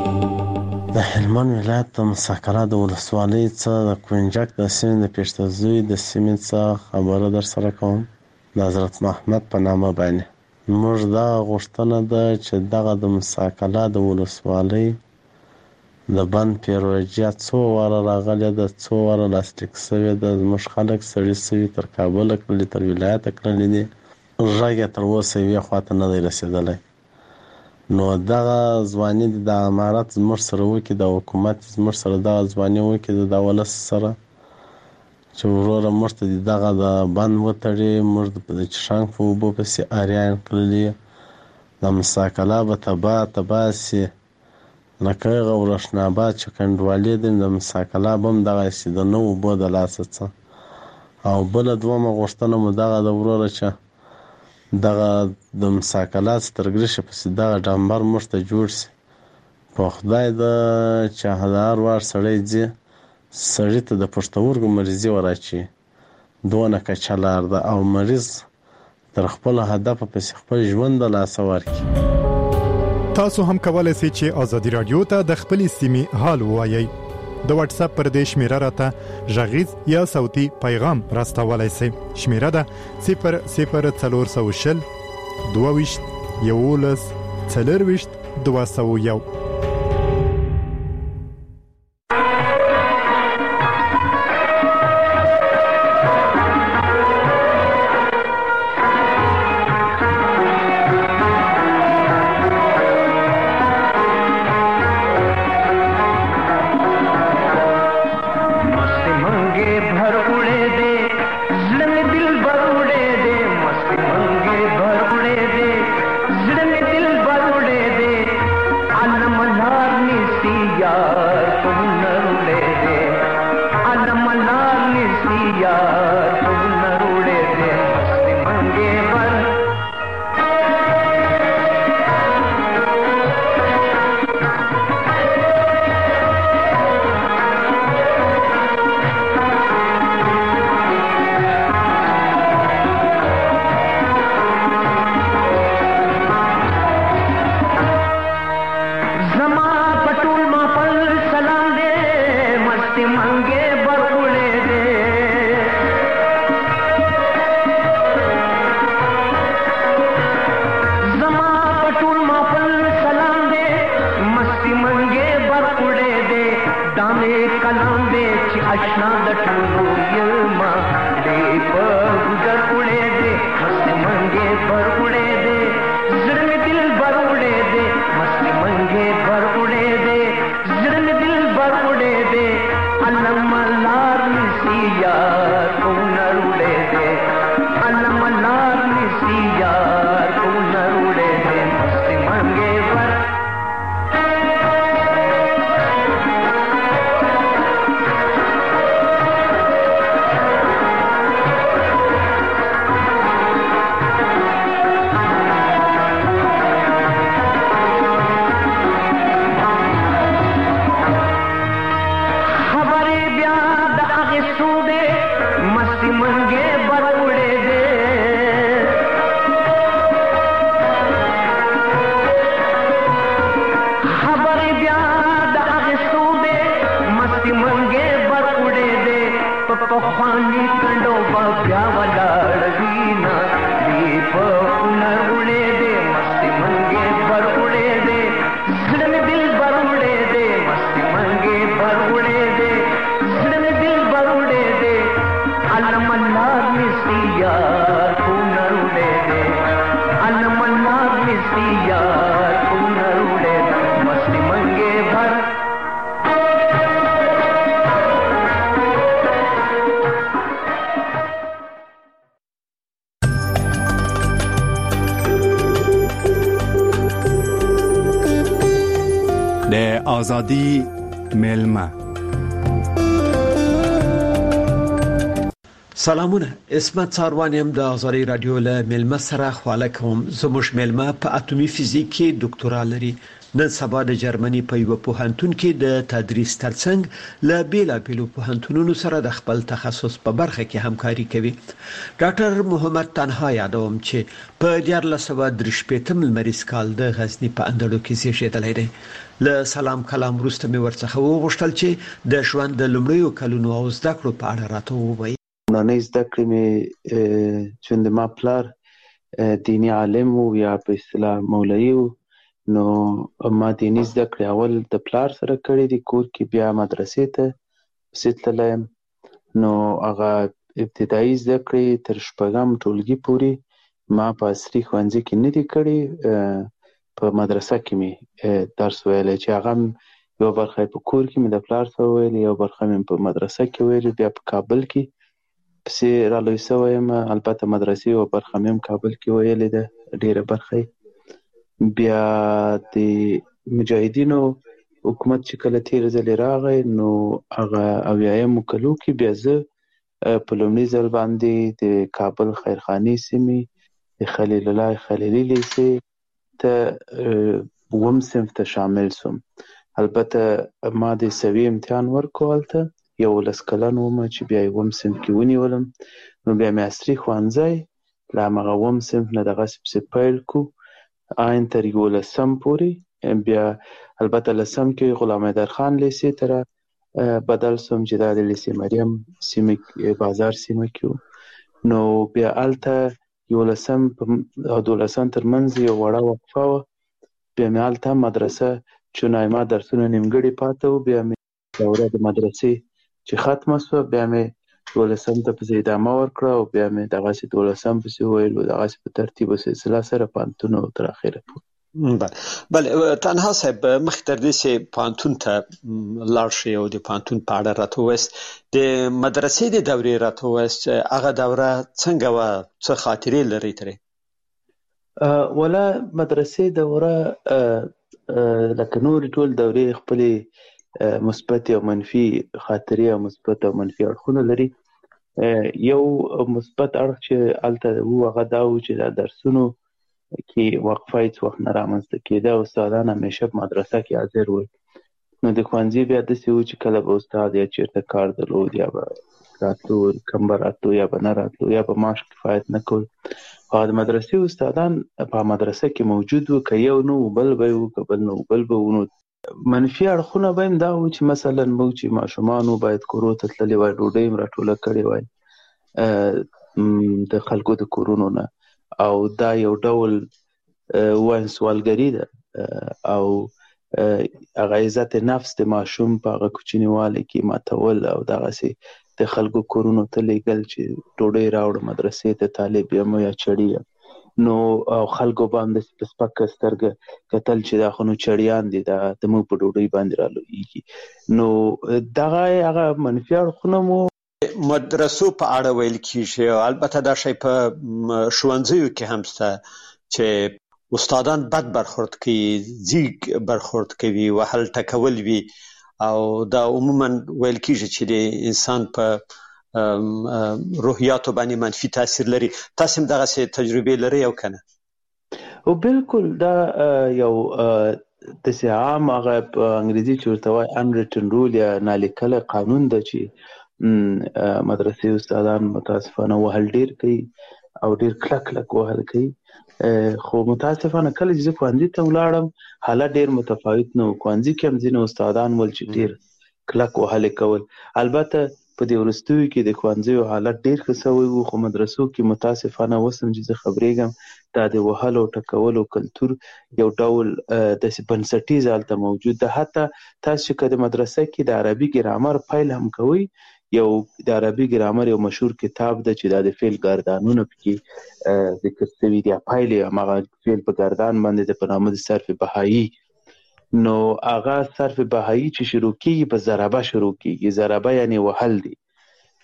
د هلمند ولایت د مساکله د ولسوالۍ څخه د کوینجک د سیمې د پیشتزوی د سیمې څخه خبره در سره کوم د حضرت محمد په نامه باندې. موږ دا غوښتنه ده چې دغه د مساکله د ولسوالۍ د بند پروژه څو واره راغلې ده، څو واره لاسلیک شوې ده. زموږ خلک سړي شوي تر کابل کړلي، تر ولایته کړلي دي، غږ یې تر اوسه یوې خواته نه دی رسېدلی. نو دغه ځواني د امارت زموږ سره وکړي، د حکومت زموږ سره دغه ځواني وکړي د ولس سره چې وروره موږ ته دغه د بند وتړي. موږ د چشانګ په اوبو پسې اریان کړلي، د مساکله به تباه سي لکه هغه ورشناباد چې کنډوالې دي د مساکله به هم دغسې د نو اوبو د لاسه څه. او بله دومه غوښتنه مو دغه د وروره چې دغه د مساکله سترګرشه پسې دغه ډامبر موږ ته جوړ شي. په خدای ده چې د هر وار سړی ځي سړي ته د پښتورګو مریضي وراچي. دونه کچه لار ده او مریض تر خپل هدف پسې خپل ژوند د لاسه ورکړي. تاسو هم کولای شئ چې آزادي رادیو ته د خپل سیمې حال ووایئ. د واتس اپ پر دې شمیره راته غږیز یا صوتي پیغام راستولای شئ. شمیره ده 00420 22 11 40 201. दिल भर उड़े दे د ازادي ملما. سلامونه، اسمت ساروان يم د ازادي رادیو له ملما سره خواله کوم. زموږ ملما په اټومي فزیک کې ډاکټورا لري. نن سبا د جرمني په یو پوهنتون کې د تدریس ترڅنګ له بیلابیلو پوهنتونونو سره د خپل تخصص په برخه کې همکاري کوي. ډاکټر محمد تنها یادوم چې په 1983 لمریز کال د غزنی په اندړو کې زیږیدلی دی. له سلام کلام وروسته مې ورڅخه وغوښتل چې د ژوند د لومړیو کلونو او زده کړو په اړه راته ووایي. نانۍ زده کړې مې چې د ما پلار دیني عالم و یا په اصطلاح مولوي و، نو ما دیني زده کړې اول د پلار سره کړې دي کور کې، بیا مدرسې ته پسې تللی یم. نو هغه ابتدایي زده کړې تر 6م ټولګي پورې ما په عصري ښوونځي کې نه دي کړې، په مدرسه کې مې درس ویلی چې هغه یوه برخه په کور کې مې د پلار سره ویلې، یوه برخه مې په مدرسه کې ویلې، بیا په کابل کې پسې رالوی سوی یم. البته مدرسې یوه برخه مې هم کابل کې ویلې ده، ډېره برخه. بیا د مجاهدینو حکومت چې کله تیر ځلې راغی نو هغه 80مو کلو کې بیا زه په لومړي ځل باندې د کابل خیرخانې سیمې د خلیل الله خلیلي لیسې ته 9م صنف ته شامل سوم. البته ما د سوي امتحان ورکو هلته 11 کلن وم چې بیا 1م صنف کې ونیولم. نو بیا مې عصري ښوونځی له همغه 9م صنف نه دغسې پسې پیل کو آین تر 11م پورې. بیا البته 10م کې غلام حیدرخان لیسې ته بدل سوم چې دا د لیسې مریم سیمه بازار سیمه کې و. نو بیا هلته 11م او 12م ترمنځ یو وړه وقفه وه. بیا مې هلته مدرسه چونای ما درسونه نیمګړي پاته و، بیا مې دوره د مدرسې چې ختمه سوه بیا مې 12م ته پسې ادامه ورکړه او بیا مې دغسې 12م پسې وویل و، دغسې په ترتیب و سلسله سره پوهنتون او تر اخره پورې. بله تنها صاحب، مخکې تر دې چې پوهنتون ته لاړ شئ او د پوهنتون په اړه راته ووایاست، د مدرسې د دورې راته ووایاست، هغه دوره څنګه وه، څه خاطرې لرئ ترې؟ ولا مدرسې دوره لکه نورې ټول دورې خپلې مثبت او منفي خاطرې او مثبت او منفي اړخونه لري. یو مثبت اړخ چې هلته و هغه دا و چې دا درسونو کې وقفه هېڅ وخت نه رامنځته کېده. استادان همیشه په مدرسه کې حاضر ول. نو د ښوونځي بیا داسې و چې کله به استاد یا چېرته کار درلود یا به راتلو، کم به راتلو یا به نه راتلو یا به معاش کفایت نه کول. او د مدرسې استادان په مدرسه کې موجود و، که یو نه و بل به و، که بل نه و بل به و. نو منفي اړخونه به هم دا و چې مثلا موږ چې ماشومان وو باید کورو ته تللي وای، ډوډۍ هم راټوله کړې وای د خلکو د کورونو نه، او دا یو ډول وایم سوالګري ده او هغه عزت نفس د ماشوم په هغه کوچنیوالي کې ماتول او دغسې د خلکو کورونو ته لیږل چې ډوډۍ راوړه مدرسې ته، طالب یم یا چړي یم. نو خلکو به هم داسې په سپکه سترګه کتل چې دا خو نو چړیان دي، دا زموږ په ډوډۍ باندې رالویږي. نو دغه هغه منفي اړخونه مو مدرسو په اړه ویل کېږي، او البته دا شی په ښوونځیو کې هم شته چې استادان بد برخورد کوي، ځیږ برخورد کوي، وهل ټکول وي، او دا عموما ویل کېږي چې د انسان په روحیاتو باندې منفي تاثیر لري. تاسو هم دغسې تجربې لرئ او که نه؟ او بالکل دا یو داسې عام هغه په انګریزي چې ورته وایي unwritten rule یا نالیکلی قانون ده چې مدرسې استادان متاسفانه وهل ډېر کوي او ډېر کلک کلک وهل کوي. خو متاسفانه کله چې زه ښوونځي ته ولاړم حالت ډېر متفاوت نه و. ښوونځي کې هم ځینې استادان ول چې ډېر کلک وهلې کول. البته په دې وروستیو کې د ښوونځیو حالت ډېر ښه سوی و، خو مدرسو کې متاسفانه اوس هم چې زه خبرېږم دا د وهلو ټکولو کلتور یو ډول داسې بنسټیز هلته موجود ده. حتی تاسو چې که د مدرسه کې د عربي ګرامر پیل هم کوئ، یو د عربي ګرامر یو مشهور کتاب ده چې دا د فعل ګردانونه پکې ذکر شوي دي، پیل یې هماغه فعل په ګردان باندې ده په نامه د صرف بهایي. نو هغه صرف بهایي چې شروع کېږي په ضربه شروع کېږي. ضربه یعنې وهل دي.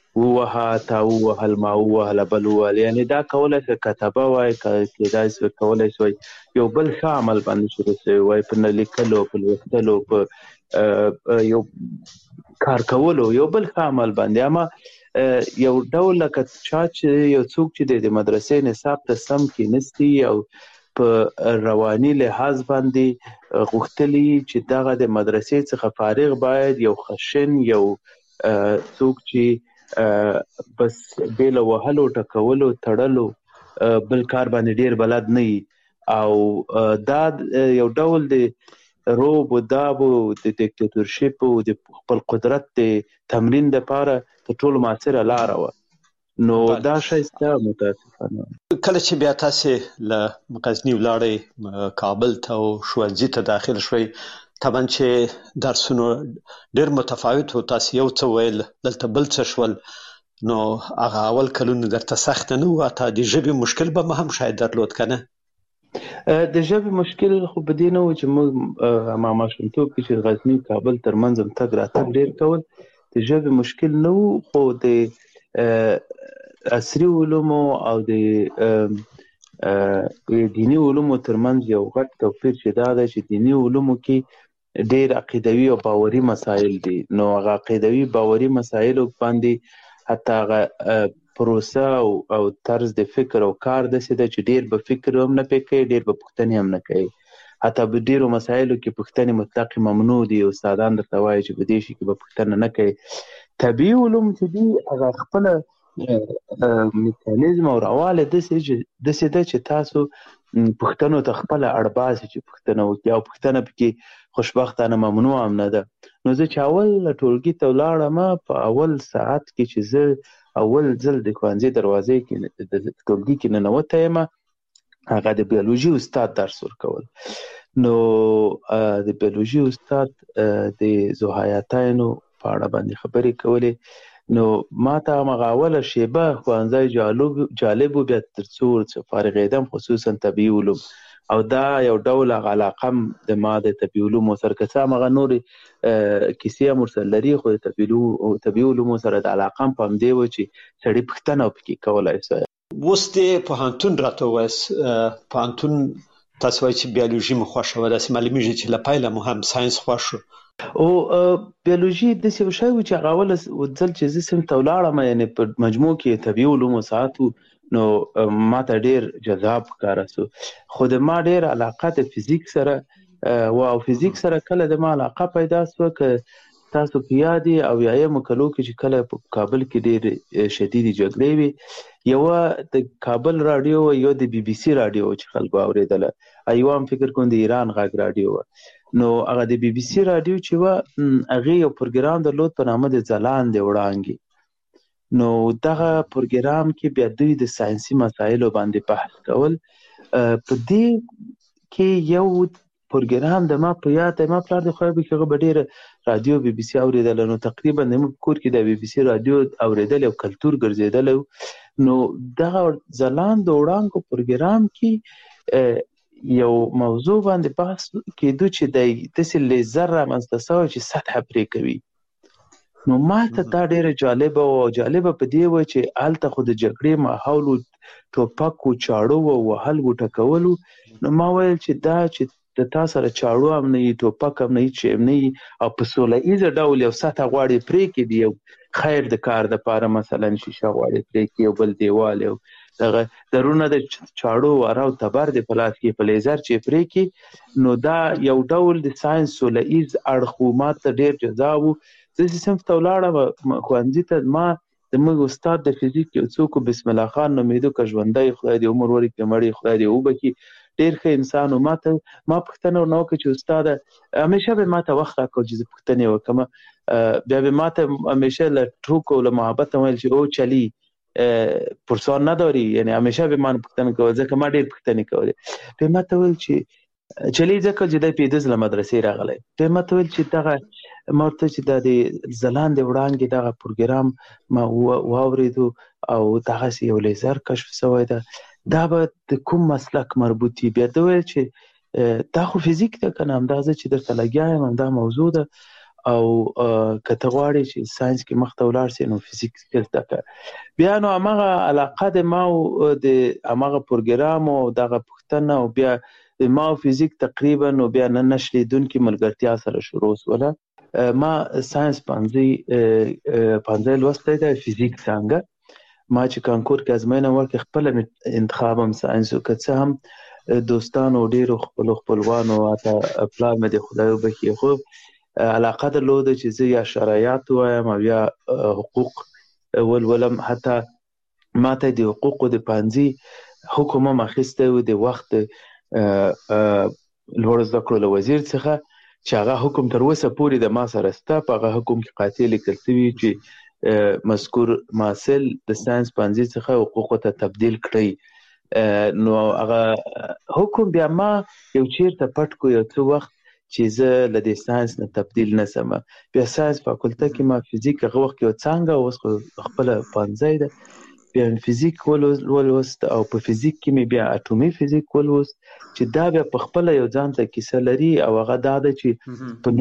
ووهه تا ووهل ما ووهله بل ووهل، یعنې دا کولی شي کتبه وای، کېدای شي کولی شي یو بل ښه عمل باندې شروع شوی وای، په نه لیکلو، په لوستلو، په یو کار کولو، یو بل ښه عمل باندې. اما یو ډول لکه چا چې یو څوک چې د مدرسې نصاب ته سم کېنستی او په رواني لحاظ باندې غوښتلي چې دغه د مدرسې څخه فارغ باید یو خشن، یو څوک چې بس بې له وهلو، ټکولو، تړلو بل کار باندې ډېر بلد نه وي، او دا یو ډول د روب و داب و د دیکتاتورشپ و د خپل قدرت د تمرین دپاره تر ټولو مؤثره لاره وه. نو دا شی سته متاسفانه. کله چې بیا تاسې له غزني ولاړئ کابل ته او ښوونځي ته داخل شوئ، طبعا چې درسونه ډېر متفاوت و، تاسې یو څه ویل، دلته بل څه شول، نو هغه اول کلونه درته سخته نه وه؟ حتی د ژبې مشکل به هم شاید درلود که نه؟ د ژبې مشکل خو په دې نه و چې موږ ما ماشومتوب کې چې غزني کابل ترمنځ هم تګ راتګ ډېر کول، د ژبې مشکل نه و، خو د عصري علومو او د دیني علومو ترمنځ یو غټ توپیر چې دا ده چې دیني علومو کې ډېر عقیدوي او باوري مسایل دي. نو هغه عقیدوي باوري مسایلو باندې حتی هغه پروسه او طرز د فکر او کار داسې ده چې ډېر به فکر هم نه پرې کوي، ډېر به پوښتنې هم نه کوي. حتی په ډېرو مسایلو کې پوښتنې مطلق ممنوع دي، استادان درته وایي چې په دې شي کې به پوښتنه نه کوي. طبیعي علوم چې دي هغه خپله میکانیزم او رواله داسې ده چې تاسو پوښتنو ته خپله اړ باسي چې پوښتنه وکړي، او پوښتنه پکې خوشبختانه ممنوع هم نه ده. نو زه چې اول ټولګي ته ولاړم، په اول ساعت کې چې زه اول ځل د ښوونځي دروازې کې د ټولګي کې ننوتی یم، هغه د بیولوژي استاد درس ورکول. نو د بیولوژي استاد د ذوحیاتینو په اړه باندې خبرې کولې. نو ما ته همغه اوله شیبه ښوونځی جالب و، بیا تر څو فارغېدم، خصوصا طبیعي علوم، او دا یو ډول هغه علاقه هم د ما د طبیعي علومو سره، که څه هم هغه نورې کیسې هم ورسره لري، خو د طبیعي علومو سره د علاقه هم په همدې و چې سړي پوښتنه پکې کولی شي. اوس د پوهنتون راته ووایاست، پوهنتون تاسو وایي چې بیولوژي مو خوښه وه، داسې معلومېږي چې له پیله مو هم ساینس خوښ و. او بیولوژي داسې یو شی و چې هغه اوله ځل چې زه صنف ته ولاړم، یعنې په مجموع کې طبیعي علومو ساعت و، نو ما ته ډېر جذاب ښکاره سو. خو د ما ډېر علاقه د فزیک سره و، او فزیک سره کله د ما علاقه پیدا سوه، که تاسو په یاد یې اویایمو کلو کې چې کله په کابل کې ډېرې شدیدې جګړې وې، یوه د کابل راډیو وه، یو د بي بي سي راډیو وه چې خلکو اورېدله، یوه هم فکر کوم د ایران غږ راډیو وه. نو هغه د بي بي سي راډیو چې وه، هغې یو پروګرام درلود په نامه د ځلانده وړانګې. نو دغه پروګرام کې بیا دوی د ساینسي مسایلو باندې بحث کول. په دې کې یو پروګرام د ما په یاد دی، ما پلار د خدای وکړي هغه به ډېره راډیو بي بي سي اورېدله، نو تقریبا زموږ په کور کې د بي بي سي راډیو اورېدل یو کلتور ګرځېدلی و. نو دغه ځلانده وړانګو پروګرام کې یو موضوع باندې بحث کېدو چې داسې لیزر رامنځته سوی چې سطحه پرې کوي. نو ما ته دا ډېره جالبه وه، او جالبه په دې وه چې هلته خو د جګړې ماحول و، ټوپک و، چاړو و، وهل و، ټکول و. نو ما ویل چې دا چې د تا سره چاړو هم نه وي، ټوپک هم نه وي، چې هم نه وي، او په سوله ایزه ډول یو سطحه غواړې پرې کړي، یو خیر د کار دپاره، مثلا شیشه غواړې پرې کړي، یو بل دیوال، یو دغه درونه د چاړو واره او تبر د په لاس کې په لیزر چې پرې کړي. نو دا یو ډول د ساینس سوله ایز اړخ و، ما ته ډېر جذاب و. زه چې صنف ته ولاړم ښوونځي ته، ما زموږ استاد د فزیک یو څوک بسم الله خان نومېده، که ژوندی خدای دې عمر ورکړي، مړی خدای دې وبخي، ډېر ښه انسان و. ما پوښتنه ورنه وکړه چې استاده، همیشه به ما ته وخت راکړو چې زه پوښتنې وکړم، بیا به ما ته همیشه له ټوکو او له محبت ویل چې او چلی پرسان نداری، یعنی همیشه به من پوښتنه کول، ځکه ما ډېر پوښتنې کولې. به ما ته ویل چې چلی ځکه چې دی پیدز له مدرسې راغلی. به ما ته ویل چې دغه ما ورته چې دا د ځلانده وړانګې دغه پروګرام ما واورېدو، او دغسې یو لیزر کشف سوی ده، دا به د کوم مسلک مربوط وي؟ بیا ده ویل چې دا خو فزیک ده که نه، همدا زه چې درته لګیا یم همدا موضوع ده. او کته غواړي چې ساينس کې مخ ته ولاړ شي نو فزیکس کې زده کړه. بیا نو هغه علاقه د ما د هغه پروګرام او دغه پښتنه او بیا د ما فزیک تقریبا نو بیا نن نشلیدونکو ملګرتیا سره شروع وسوله. ما ساينس پنځه لوستې ده فزیک څنګه ما چې کانکور کې ازموینه ورکړه خپل انتخابم ساينس وکړ هم دوستانو ډیرو خپلوانو اته پلان مې د خدای وبخي خو علاقه درلوده چې زه یا شرایط وایم او یا حقوق ولولم. حتی ماته د حقوقو د پانځي حکم هم اخیسته و د وخت لوړ زده کړو له وزیر څخه چې هغه حکم تر اوسه پورې د ما سره شته. په هغه حکم کې قاطع لیکل شوي چې مذکور محصل د ساينس پانځي څخه حقوقو ته تبدیل کړئ. نو هغه حکم بیا ما یو چیرته پټ کو یو څه وخت چې زه له دې ساينس نه تبدیل نسم. بیا ساينس فاکولټه کې ما فزیک هغه وخت یو څنګه اوس خپل پنځه ده بیا فزیک ولوست او په فزیک کې مې بیا اټومي فزیک ولوست چې دا بیا په خپل یو ځان ته کیسه لري او هغه دا ده چې په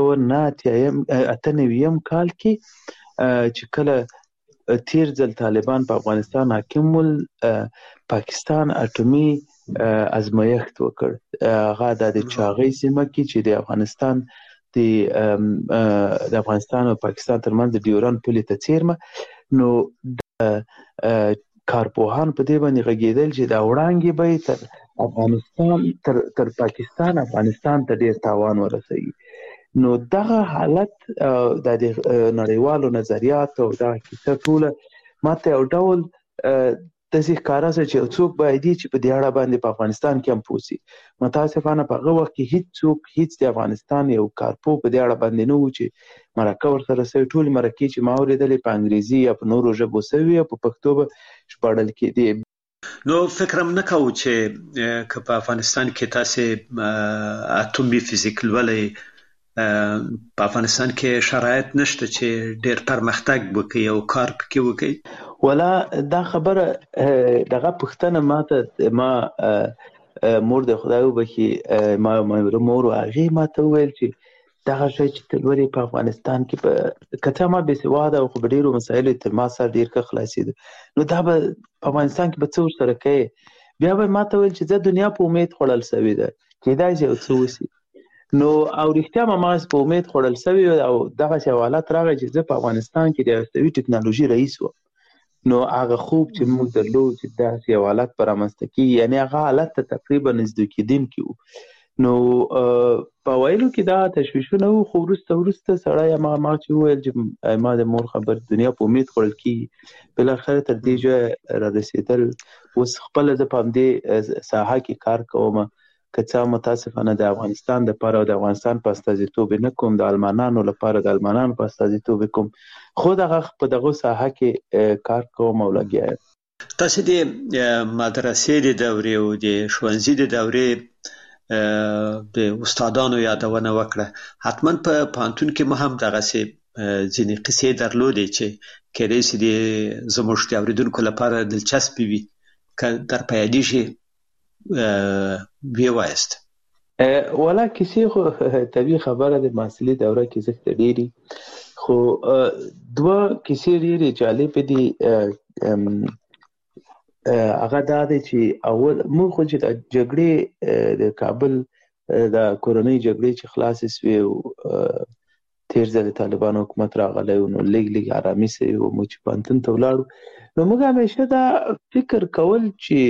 1998 کال کې چې کله تیر ځل طالبان په افغانستان حاکم ول پاکستان اټومي ازمایښت وکړ. هغه د چاغې سیمه کې چې د افغانستان د افغانستان او پاکستان ترمنځ د ډیورند پولې ته څیرمه نو کارپوهان په دې باندې غږیدل چې دا وړاندې به تر افغانستان تر پاکستان افغانستان ته ډیر تاوان ورسوي. نو دغه حالت د نړیوالو نظریات او دا کیسه ټوله ماته یو ډول داسې ښکاره شوه چې څوک باید چې په دې اړه باندې په افغانستان کې هم پوه شي. متاسفانه په هغه وخت کې هیڅ د افغانستان یو کارپو په دې اړه باندې نه و چې مرکه ورسره شوې. ټولې مرکې چې ما اورېدلې په انګریزي یا په نورو ژبو شوې او په پښتو به ژباړل کېدې. نو فکر هم نه کوو چې که په افغانستان کې تاسې اټومي فزیک لولئ په افغانستان کې شرایط نشته چې ډېر پرمختګ وکړي او کار پکې وکړي. ولا دا خبره دغه پښتنه ماته ما مور د خدای وبخي ما مور هغه ماته ویل چې دغه شی چې تلوري په افغانستان کې په کته ما به سواده او خبرېرو مسایل تر ما سره ډیر ښه خلاصید. نو دا به په افغانستان کې به څه سره کوي. بیا به ماته ویل چې د دنیا په امید خړل سوي ده کېدای شي او څه وسی. نو او رښتیا ما په امید خړل سوي او دغه حوالات راغی چې زه په افغانستان کې د استوي ټکنالوژي رئیس و. نو هغه خوب چې موږ درلود چې داسې یو حالت پر رامنځته کېږي یعنې هغه حالت ته تقریبا نږدې کېدونکي وو. نو په ویلو کې دا تشویشونه وو خو وروسته سړی ما چې وویل چې ما د مور خبر دنیا په امید خوړل کېږي بالاخره تر دې ځایه رارسېدل. اوس خپله زه په همدې ساحه کې کار کوم که څه متاسفانه د افغانستان دپاره او د افغانستان په استازیتوب نه کوم د المانانو لپاره د المانانو په استازیتوب کوم خو دغه په دغه ساحه کې کار کوم او لګیا یم. تاسو د مدرسې د دورې او د ښوونځي د دورې د استادانو یادونه وکړه. حتما په پوهنتون کې مو هم دغسې ځینې قصې درلودې چې کېدای شي زموږ د اورېدونکو لپاره دلچسپې وي که در په یادېږي وی وایست. ولا کیسې خو طبیعي خبره د محصلي دوره کې زښته ډېري خو دوه کیسې ډېرې جالبې دي. هغه دا دی چې اول موږ خو چې د جګړې د کابل د کورنۍ جګړې چې خلاصې سوې تېر ځل د طالبانو حکومت راغلی و نو لږ ارامي سوې و موږ چې پوهنتون ته ولاړو نو موږ همیشه دا فکر کول چې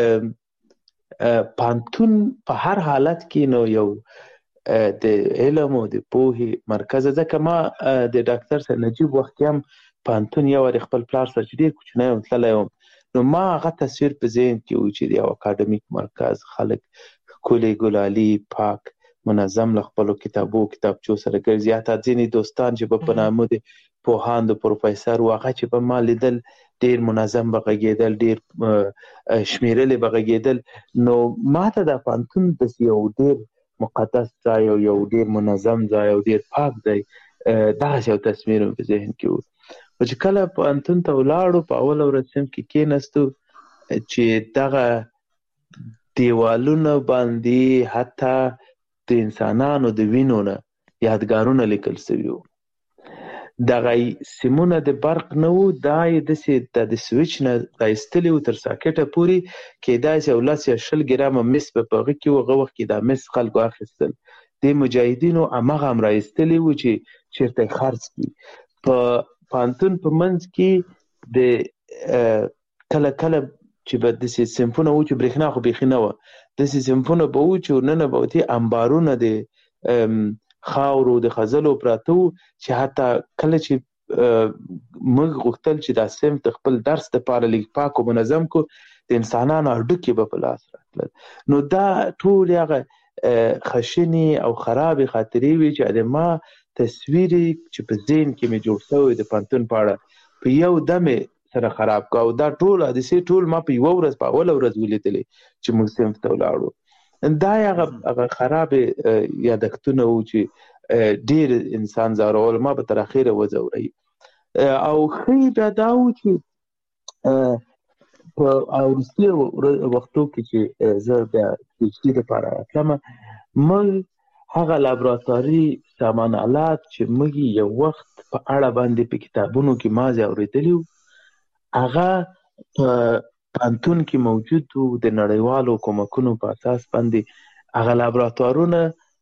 پوهنتون په هر حالت کې نو یو د علم او د پوهې مرکز. ځکه ما د ډاکټر سید نجیب وخت هم پوهنتون یو وارې خپل پلار سره چې ډېر کوچنی وم تللی وم نو ما هغه تصویر په ذهن کې و چې د یو اکاډمیک مرکز خلک ښکلي ګلالي پاک منظم له خپلو کتابچو سره ګرځي. حتی ځینې دوستان چې به په نامه د پوهاند پروفیسر و هغه چې به ما لیدل ډېر منظم به غږېدل ډېر شمېرلې به غږېدل. نو ما ته دا پوهنتون داسې یو ډېر مقدس ځای او یو ډېر منظم ځای او ډېر پاک ځای دغسې یو تصویر مې په ذهن کې و. خو چې کله پوهنتون ته ولاړو په اوله ورځ صنف کې کېناستو چې دغه دیوالونه باندې حتی د انسانانو د وینو نه یادګارونه لیکل شوي وو. دغه سیمونه د برق نه وو، دا یې داسې د سویچ نه رایستلي وو تر ساکټه پورې، کیدای شي 10 یا 20 ګرامه مس په هغه کې وو. هغه وخت کې دا مس خلکو اخیستل. د مجاهدینو هماغه هم رایستلي وو چې چېرته یې خرڅ کړي. په پوهنتون په منځ کې د کله کله چې به داسې صنفونه وو چې برېښنا خو بیخي نه وه، داسې صنفونه به وو چې ورننه به ورتې انبارونه د خاورو د خزلو پراته وو، چې حتی کله چې موږ غوښتل چې دا صنف د خپل درس دپاره لږ پاک او منظم کو، د انسانانو هډوکي به په لاس راتلل. نو دا ټولې هغه خشنې او خرابې خاطرې وي چې د ما تصویر چې په ذهن کې مې جوړ شوی د پوهنتون په اړه په یو دم سره خراب کړ. او دا ټول حادثې ټول ما په یوه ورځ په اوله ورځ ولیدلې چې موږ صنف ته ولاړو. دا هغه خراب یادښتونه وو چې ډېر انسان ځورول. ما به تر اخره وځوروي. او ښه بیا دا وو چې په وروستي وختو کې چې زه بیا پی ایچ ډي دپاره راتلم، موږ هغه لابراتواري سامان آلات چې موږ یو وخت په اړه باندې په کتابونو کې مازې اورېدلي وو، هغه په پوهنتون کې موجود وو. د نړیوالو کومکونو په اساس باندې هغه لابراتوارونه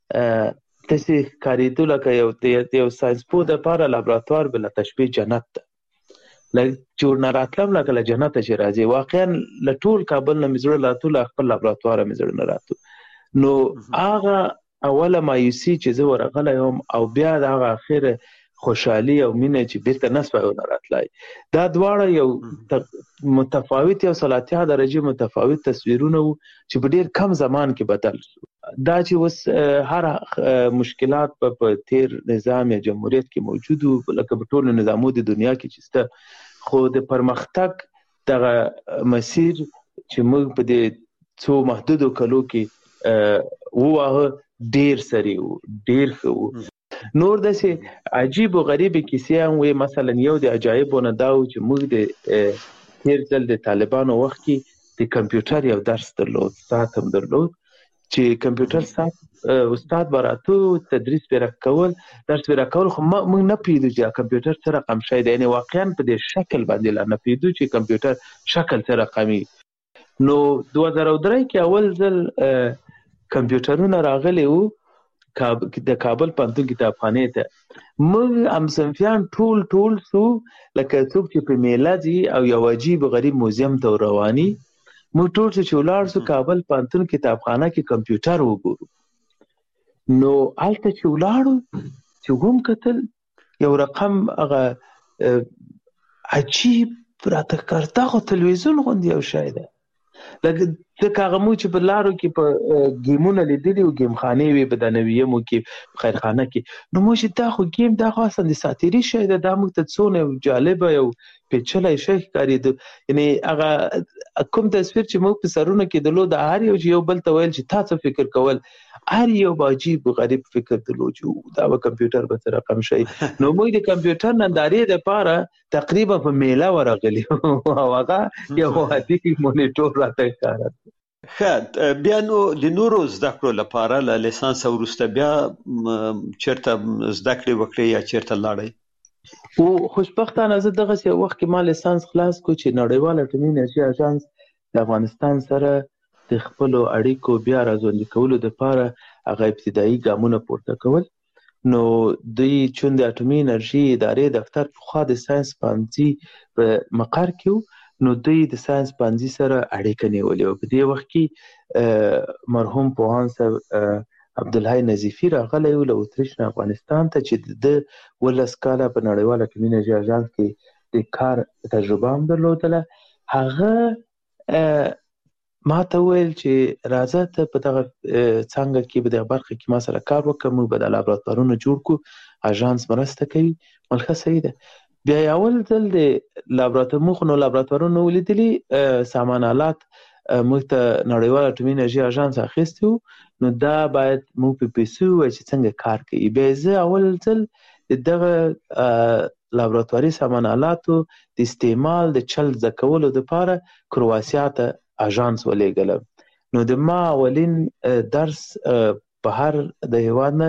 داسې ښکارېدو لکه د یو ساینسپوه دپاره لابراتوار بله تشبیه جنت ده. چې ورنه راتلم لکه له جنته چې راځي. واقعا له ټول کابل نه مې زړه راتلو، له خپل لابراتواره مې زړه نه راتلو. نو هغه اوله مایوسي چې زه ورغلی وم او بیا د هغه اخره خوشحالي او مینه چې بیرته نه سوی ونه راتلی، دا دواړه یو متفاوت، یو 30 درجې متفاوت تصویرونه وو چې په ډېر کم زمان کې بدل شو. دا چې اوس هر مشکلات په تیر نظام یا جمهوریت کې موجود وو، لکه په ټولو نظامو د دنیا کې چې شته، خو د پرمختګ دغه مسیر چې موږ په دې څو محدودو کلو کې وواهه ډېر سری وو، ډېر ښه وو. نور داسې عجیب و غریب کیسې هم وي. مثلا یو د عجایبو نه دا و چې موږ د تیر ځل د طالبانو وخت کې د کمپیوټر یو درس درلود، ساعت هم درلود، چې کمپیوټر ساعت استاد به راته تدریس به راکول، درس به راکول، خو موږ نه پوهېدو چې کمپیوټر څه رقم شی دی. یعنې واقعا په دې شکل باندې لا نه پوهېدو چې کمپیوټر شکل څه رقمي. نو 2003 کې اول ځل کمپیوټرونه راغلي وو د کابل پوهنتون کتابخانې ته. موږ همصنفیان ټول سو لکه څوک چې په میله ځي او یو عجیب غریب موزیم ته رواني. موږ ټول چې ولاړ سو کابل پوهنتون کتابخانه کې کمپیوټر وګورو. نو هلته چې ولاړو چې هم کتل یو رقم هغه عجیب راته ښکار، دا خو تلویزیون غوندې یو شی دی. لکه هغه مو چې په لارو کې په ګیمونه لیدلي وو، ګیم خانې وي په دانویمو کې، په خیرخانه کې. نو موږ چې دا خو ګیم، دا خو اصلا د ساتیري شی دی، دا موږ ته څونه جالبه یو پیچلی شی ښکارېده. یعنې هغه کوم تصویر چې موږ په سرونو کې درلود، هر یو چې یو بل ته ویل چې تا څه فکر کول، هر یو به عجیب غریب فکر درلود چې دا به کمپیوټر به څه رقم شی. نو موږ د کمپیوټر نندارې دپاره تقریبا په میله ورغلي او هغه یو عادي مونیټور راته ښکاره. ښه، بیا نو د نورو زده کړو لپاره له لیسانس وروسته بیا چېرته زده کړې وکړې یا چېرته لاړئ؟ خو خوشبختانه زه دغسې یو وخت کې ما لیسانس خلاص کړو چې نړیوال اټومي انرژي اژانس د افغانستان سره د خپلو اړیکو بیا راژوندي کولو دپاره هغه ابتدایي ګامونه پورته کول. نو دوی چون د اټومي انرژي ادارې دفتر پخوا د ساینس پوهنځي په مقر کې و، نو دوی د ساینس پوهنځي سره اړیکه نیولې وه. په دې وخت کې مرحوم پوهاند صاحب عبدالحی نظیفي راغلی و له اتریش نه افغانستان ته، چې د 11 کاله په نړیوال اټومي انرژي اژانس کې د کار تجربه هم درلودله. هغه ما ته وویل چې راځه ته په دغه څانګه کې، په دغه برخه کې ما سره کار وکړه، موږ به دا لابراتوارونه جوړ کړو، اژانس مرسته کوي. ښه صحیح ده. بیا یې اول ځل د موږ نو لابراتوارونه ولیدلي، سامان آلات موږ ته نړیوال اټومي انرژي اژانس اخیستی و، نو دا باید موږ په پیسو ووایو چې څنګه کار کوي. بیا زه اول ځل د دغه لابراتواري سامان آلاتو د استعمال د چل زده کولو دپاره کرواسیا ته اژانس ولېږلم. نو د ما اولین درس بهر د هېواد نه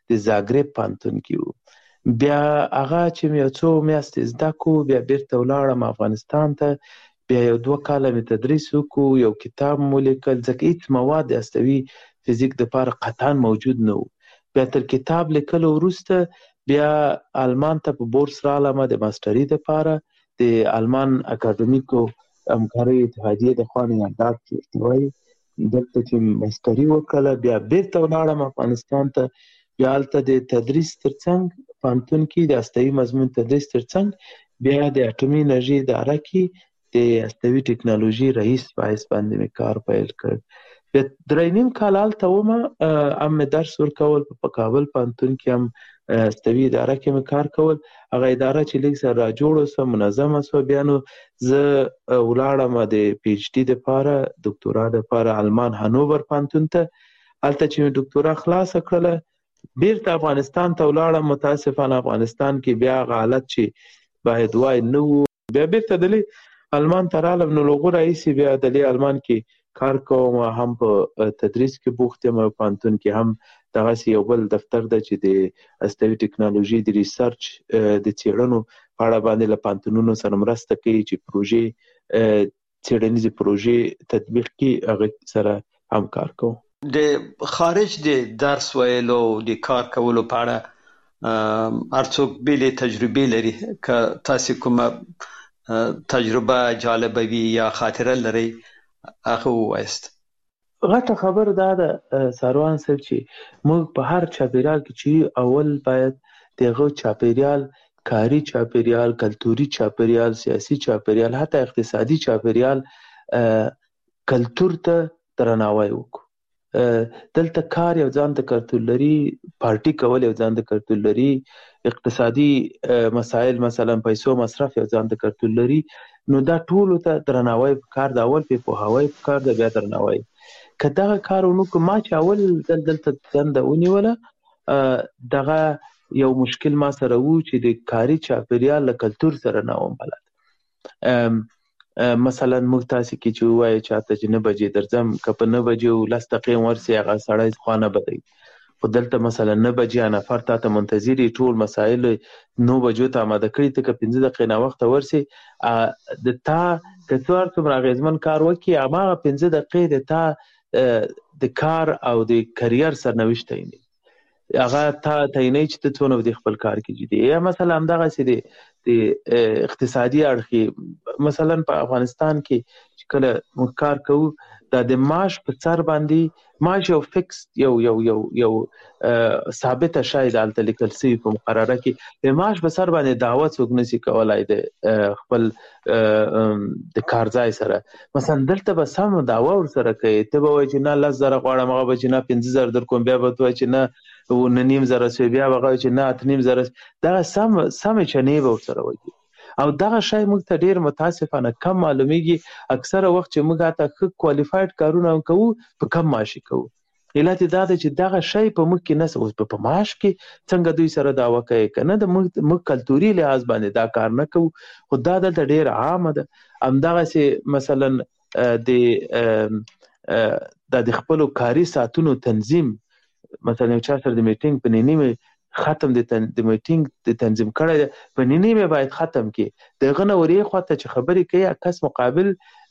د زاګرب پوهنتون کې وو. بیا هغه چې مې یو څو میاشتې زده کړو، بیا بیرته ولاړم افغانستان ته. بیا یو 2 کاله مې تدریس وکړو، یو کتاب مو لیکل، ځکه هېڅ مواد د هستوي فزیک دپاره قطعا موجود نه و. بیا تر کتاب لیکلو وروسته بیا آلمان ته په بورس رالم د ماسټري دپاره، د آلمان اکاډمیکو همکارۍ اتحادیې د خوا نه یاداد چې وایي، دلته چې ماسټري وکړله. بیا بیرته ولاړم افغانستان ته. بیا هلته د تدریس ترڅنګ پوهنتون کې د هستوي مضمون تدریس ترڅنګ بیا د اټومي انرژي اداره کې د هستوي ټکنالوژي رئیس په حیث باندې مې کار پیل کړ. بیا 3.5 کال هلته ومه، هم مې درس ورکول په کابل پوهنتون کې، هم هستوي اداره کې مې کار کول. هغه اداره چې لږ سره راجوړه سوه، منظمه سوه. بیا نو زه ولاړم د پی ایچ ډي دپاره، دکتورا دپاره آلمان هانوور پوهنتون ته. هلته چې مې دکتورا خلاصه کړله بیرته افغانستان ته ولاړم. متاسفانه افغانستان کې بیا هغه حالت چې باید وای نه و. بیا بیرته دلې آلمان ته رالم. نو له هغو راهیسې بیا دلې آلمان کې کار کوم، هم په تدریس کې بوخت یم، پوهنتون کې هم دغسې یو بل دفتر ده چې د هستوي ټکنالوژي د ریسرچ د څېړنو په اړه باندې له پوهنتونونو سره مرسته کوي چې پروژې څېړنیزې پروژې تطبیق کړي، هغه سره هم کار کوم. د خارج د درس ویلو د کار کولو په اړه هر څوک بیلې تجربې لري. که تاسې کومه تجربه جالبه وي یا خاطره لرئ هغه ووایاست. غټه خبر دا ده ساروان صاحب چې موږ په هر چاپیریال کې چې اول باید دغه چاپیریال، کاري چاپیریال، کلتوري چاپیریال، سیاسي چاپیریال، حتی اقتصادي چاپیریال، کلتور ته درناوی وکړو. دلته کار یو ځان ته کلتور لري، پارټي کول یو ځان ته کلتور لري، اقتصادي مسایل مثلا پیسو مصرف یو ځان ته کلتور لري. نو دا ټولو ته درناوی پکار ده، اول پې پوهاوی پکار ده، بیا درناوی. که دغه کار ونه کړو، ما چې اول دلته دنده ونیوله، دغه یو مشکل ما سره و چې د کاري چاپیریال له کلتور سره نه وم بلد. مثلا موږ تاسې کې چې ووایو چاته چې 9 بجې درځم، که په 9 بجې 10 دقیقې ورسې هغه سړی خوا نه بدوي. خو دلته مثلا 9 بجې نفر تا ته منتظر وي، ټول مسایل 9 بجو ته اماده کړي، ته که 15 دقیقې ناوخته ورسې، د تا که څو هر څومره اغېزمن کار وکړي، هماغه 15 دقیقې د تا د کار او د کریر سرنوشت تعینوي. هغه تا تعینوي چې ته څونه د خپل کار کې جدي. یا مثلا همدغسې د اقتصادي اړخ، مثلا په افغانستان کې چې کله موږ کار کوو، دا د معاش په سر باندې معاش یو فکس یو ثابته شی ده هلته لیکل سوي په مقرره کې. د معاش په سر باندې دعوه څوک نشي کولی د خپل د کار ځای سره. مثلا دلته به سم دعوه ورسره کوي، ته به وایي چې نه 10,000 غواړم، هغه به چې نه 15,000 در کوم، بیا به ته وایي چې نه 9,500 شوي، بیا به هغه وایي چې نه 8,500. دغه سمې چنې به ورسره وایي. او دغه شی موږ ته ډېر متاسفانه کم معلومیږي. اکثره وخت چې موږ حتی ښه کوالیفاید کارونه هم کوو، په کم معاشي کوو. علت یې دا ده چې دغه شی په موږ کې نشته. اوس په معاش کې څنګه دوی سره دعوه کوي که نه، د موږ کلتوري لحاظ باندې دا کار نه کوو. خو دا دلته ډېره عامه ده. همدغسې مثلا د خپلو کاري ساعتونو تنظیم، مثلا یو چا سره د میټینګ په نیمه ختم د میټینګ د تنظیم کړی دی، په نیمه باید ختم کړي. دغه نه ورې خواته چې خبرې کوي، کس مقابل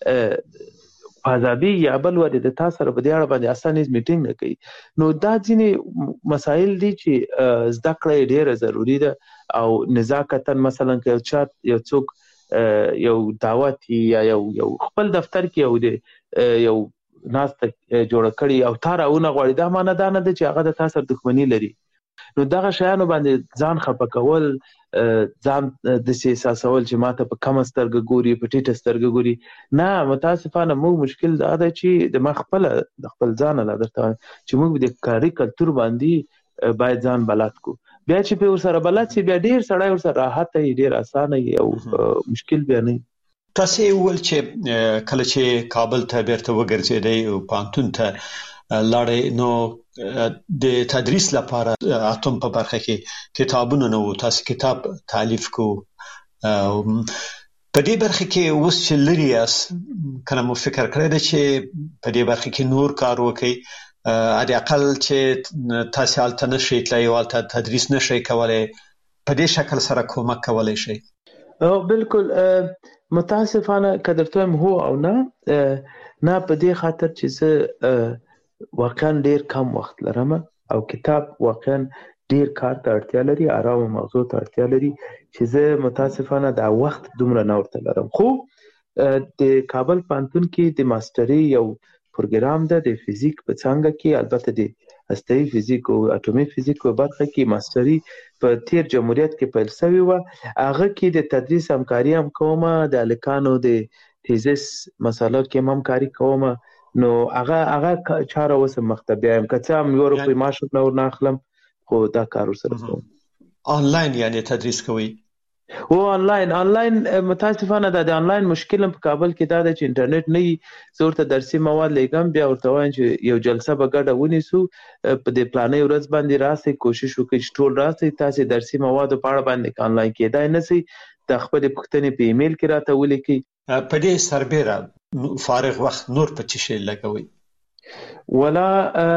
فاضابي یا بل ورې د تا سره په دې اړه باندې اسانه میټینګ نه کوي. نو دا ځینې مسایل دي چې زده کړه ډېره ضروري ده. او نزاکتاً مثلا که یو څوک یو دعوت یا یو خپل دفتر کې یو ناسته جوړه کړي او تا راونه غواړي، دا معنی دا نه ده چې هغه د تا سره دښمني لري. نو دغه شیانو باندې ځان خفه کول، ځان داسې احساسول چې ماته په کمه سترګه ګوري، په ټیټه سترګه ګوري. نه، متاسفانه موږ مشکل دا ده چې د ما د خپل ځانه لا درته وایم چې موږ د کاري کلتور باندې باید ځان بلد کړو. بیا چې په ورسره بلد شي، بیا ډېر سړی ورسره راحت وي، ډېر اسانه وي او مشکل بیا نه وي. تاسې وویل چې کله چې کابل ته بیرته وګرځېدئ او پوهنتون ته لاړئ، نو د تدریس لپاره اتم په برخه کې کتابونه نه وو، تاسو کتاب تالیف کو. په دې برخه کې اوس چې لري یاست، کنه مو فکر کړی دی چې په دې برخه کې نور کار وکړئ؟ علي اقل چې تاسو هلته نشئ تللی او هلته تدریس نشئ کولی، په دې شکل سره کومک کولی شئ؟ بالکل متاسفانه که درته وایم هو او نه په دې خاطر چې زه واقعا ډیر کم وخت لرم او کتاب واقعا ډیر کار ته اړتیا لري، آرام موضوع ته اړتیا لري چې زه متاسفانه دا وخت دومره نه ورته لرم. خو د کابل پوهنتون کې د ماستري یو پروګرام ده د فزیک په څانګه کې، البته د هسته‌ایي فزیک او اټومي فزیک په برخه کې ماستري په تیر جمهوریت کې پیل شوی و. هغه کې د تدریس همکاري هم کوم، د هلکانو د تیزس مسالو کې هم همکاري کوم. نو هغه چاره اوس هم مخته بیایم، که څه هم یو روپۍ معاش ورنه ورنه اخلم، خو دا کار ورسره کوم. آنلاین یعنی تدریس کوئ؟ او آنلاین متاسفانه د آنلاین مشکل په کابل کې دا ده چې انټرنیټ نه وي. زه ورته درسي مواد لیږم، بیا ورته وایم چې یو جلسه به ګډه ونیسو، په دې پلانۍ ورځ باندې راسئ، کوشش وکړئ چې ټول راسئ، تاسې درسي موادو په اړه باندې آنلاین کېدای نه شي، د خپلې پوښتنې په ایمیل کې راته ولیکئ. په دې سربیره فارغ وخت نور په څه شی لګوئ؟ ولا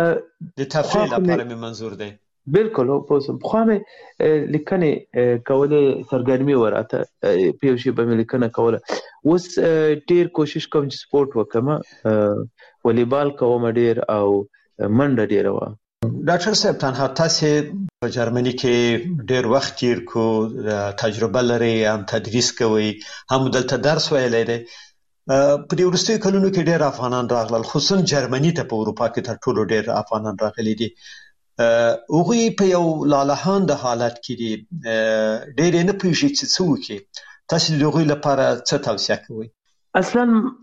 د تفریح لپاره مې منظور دی. بالکل پوسم خو مې لیکنې کولې، سرګرمي وراته په یو شی به مې لیکنه کوله. اوس ډیر کوشش کوم چې سپورت وکړم، والیبال کوم ډیر او منډه ډیره وه. ډاکټر صاحب تنها تاسې په جرمني کې ډیر وخت تیر کو، تجربه لرئ، هم تدریس کوئ، هم دلته درس ویلی دی. په دې وروستیو کلونو کې ډیر افغانان راغلل، خصوصا جرمني ته په اروپا کې تر ټولو ډیر افغانان راغلي دي. هغوی په یو لالهانده حالت کې دي، ډېر یې نه پوهېږي چې څه وکړي. تاسې د هغوی لپاره څه توصیه کوئ؟ اصلا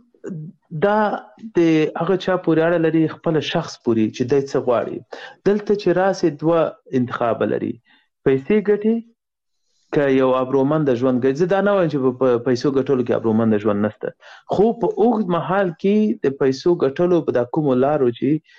دا د هغه چا پورې اړه لري، خپل شخص پورې چې دی څه غواړي. دلته چې راسې دوه انتخاب لري، پیسې ګټي که یو ابرومنده ژوند ګټي. زه دا نه وایم چې په پیسو ګټلو کې ابرومنده ژوند نشته، خو په اوږد مهال کې د پیسو ګټلو په دا کومو لارو چې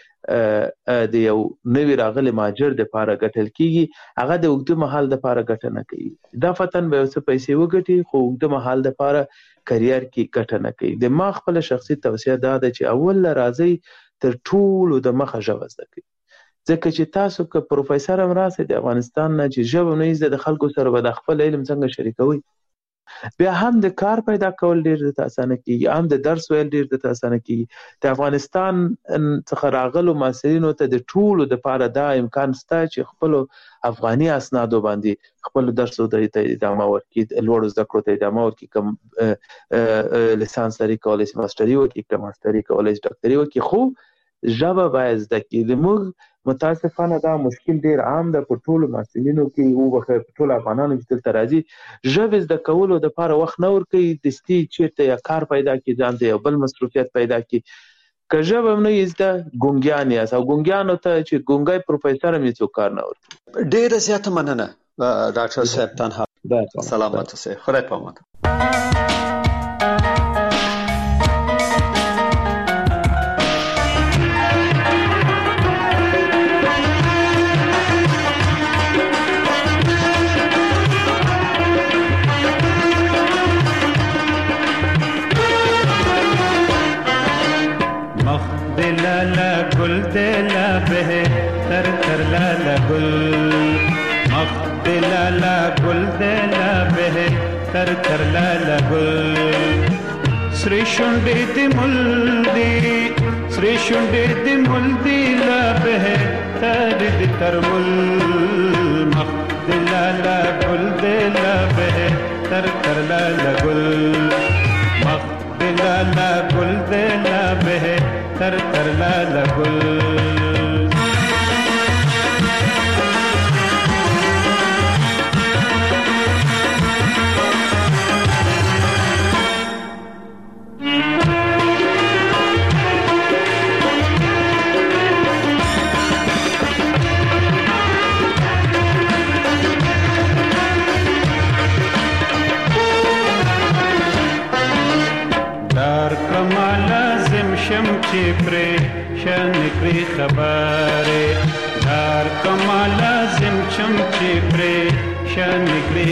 د یو نوی راغلی مهاجر د پاره ګټل کیږي، هغه د اوږده مهال د پاره ګټه نه کوي. دا فتن به یو څه پیسې وګټي، خو اوږده مهال د پاره کریر کې ګټه نه کوي. د ما خپل شخصي توصیه دا ده چې اول راځئ تر ټولو د مخه ژبه زده کړئ، ځکه چې تاسو که پروفیسر هم راسئ د افغانستان نه، چې ژبه نه زده، د خلکو سره به د خپل علم څنګه شریکوئ، بیا هم د کار پیدا کول ډیر د اسانه کیږي، هم د درس ویل ډیر د اسانه کیږي. د افغانستان څخه راغلو محصلینو ته د ټولو د پاره دا امکان شته چې خپل افغاني اسنادو باندې خپل درسو ته ادامه ورکړي، لوړو زده کړو ته ادامه ورکړي، کوم لیسانس لري کولای شي ماستري وکړي، کوم ماستري کولای شي ډاکټري وکړي، خو ژبه باید زده کړي. موږ متاسفانه دا مشکل ډیر عام ده په ټولو محصلینو کې، او په ټولو افغانانو چې دلته راځي ژبې زده کولو دپاره وخت نه ورکوي، دستي چېرته یا کار پیدا کړي، ځان ته یو بل مصروفیت پیدا کړي. که ژبه هم نه یې زده، ګونګیان یاست، او ګونګیانو ته چې ګونګی پروفیسر هم هېڅوک کار نه ورکوي. ډېره زیاته مننه ډاکټر صاحب تنها. سلامت اوسئ، خدای په امان. سری شونډې دې مل دې لا به تر دې تر مل مخ دې لا ګل دې لا به تر لا ګل مخ دې لا ګل دې لا به تر لا ګل. پریشان کړی خبره دار کما لازم چم چې پریشان کړی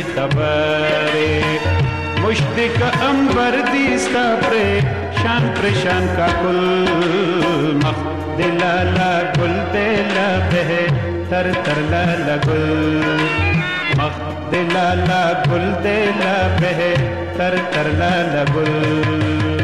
خبره مشتق انبر دي ستا پریشان کا کل مخ دلالا کل تر تر لالا گل مخ د لالا گل د لا به تر تر لالا گل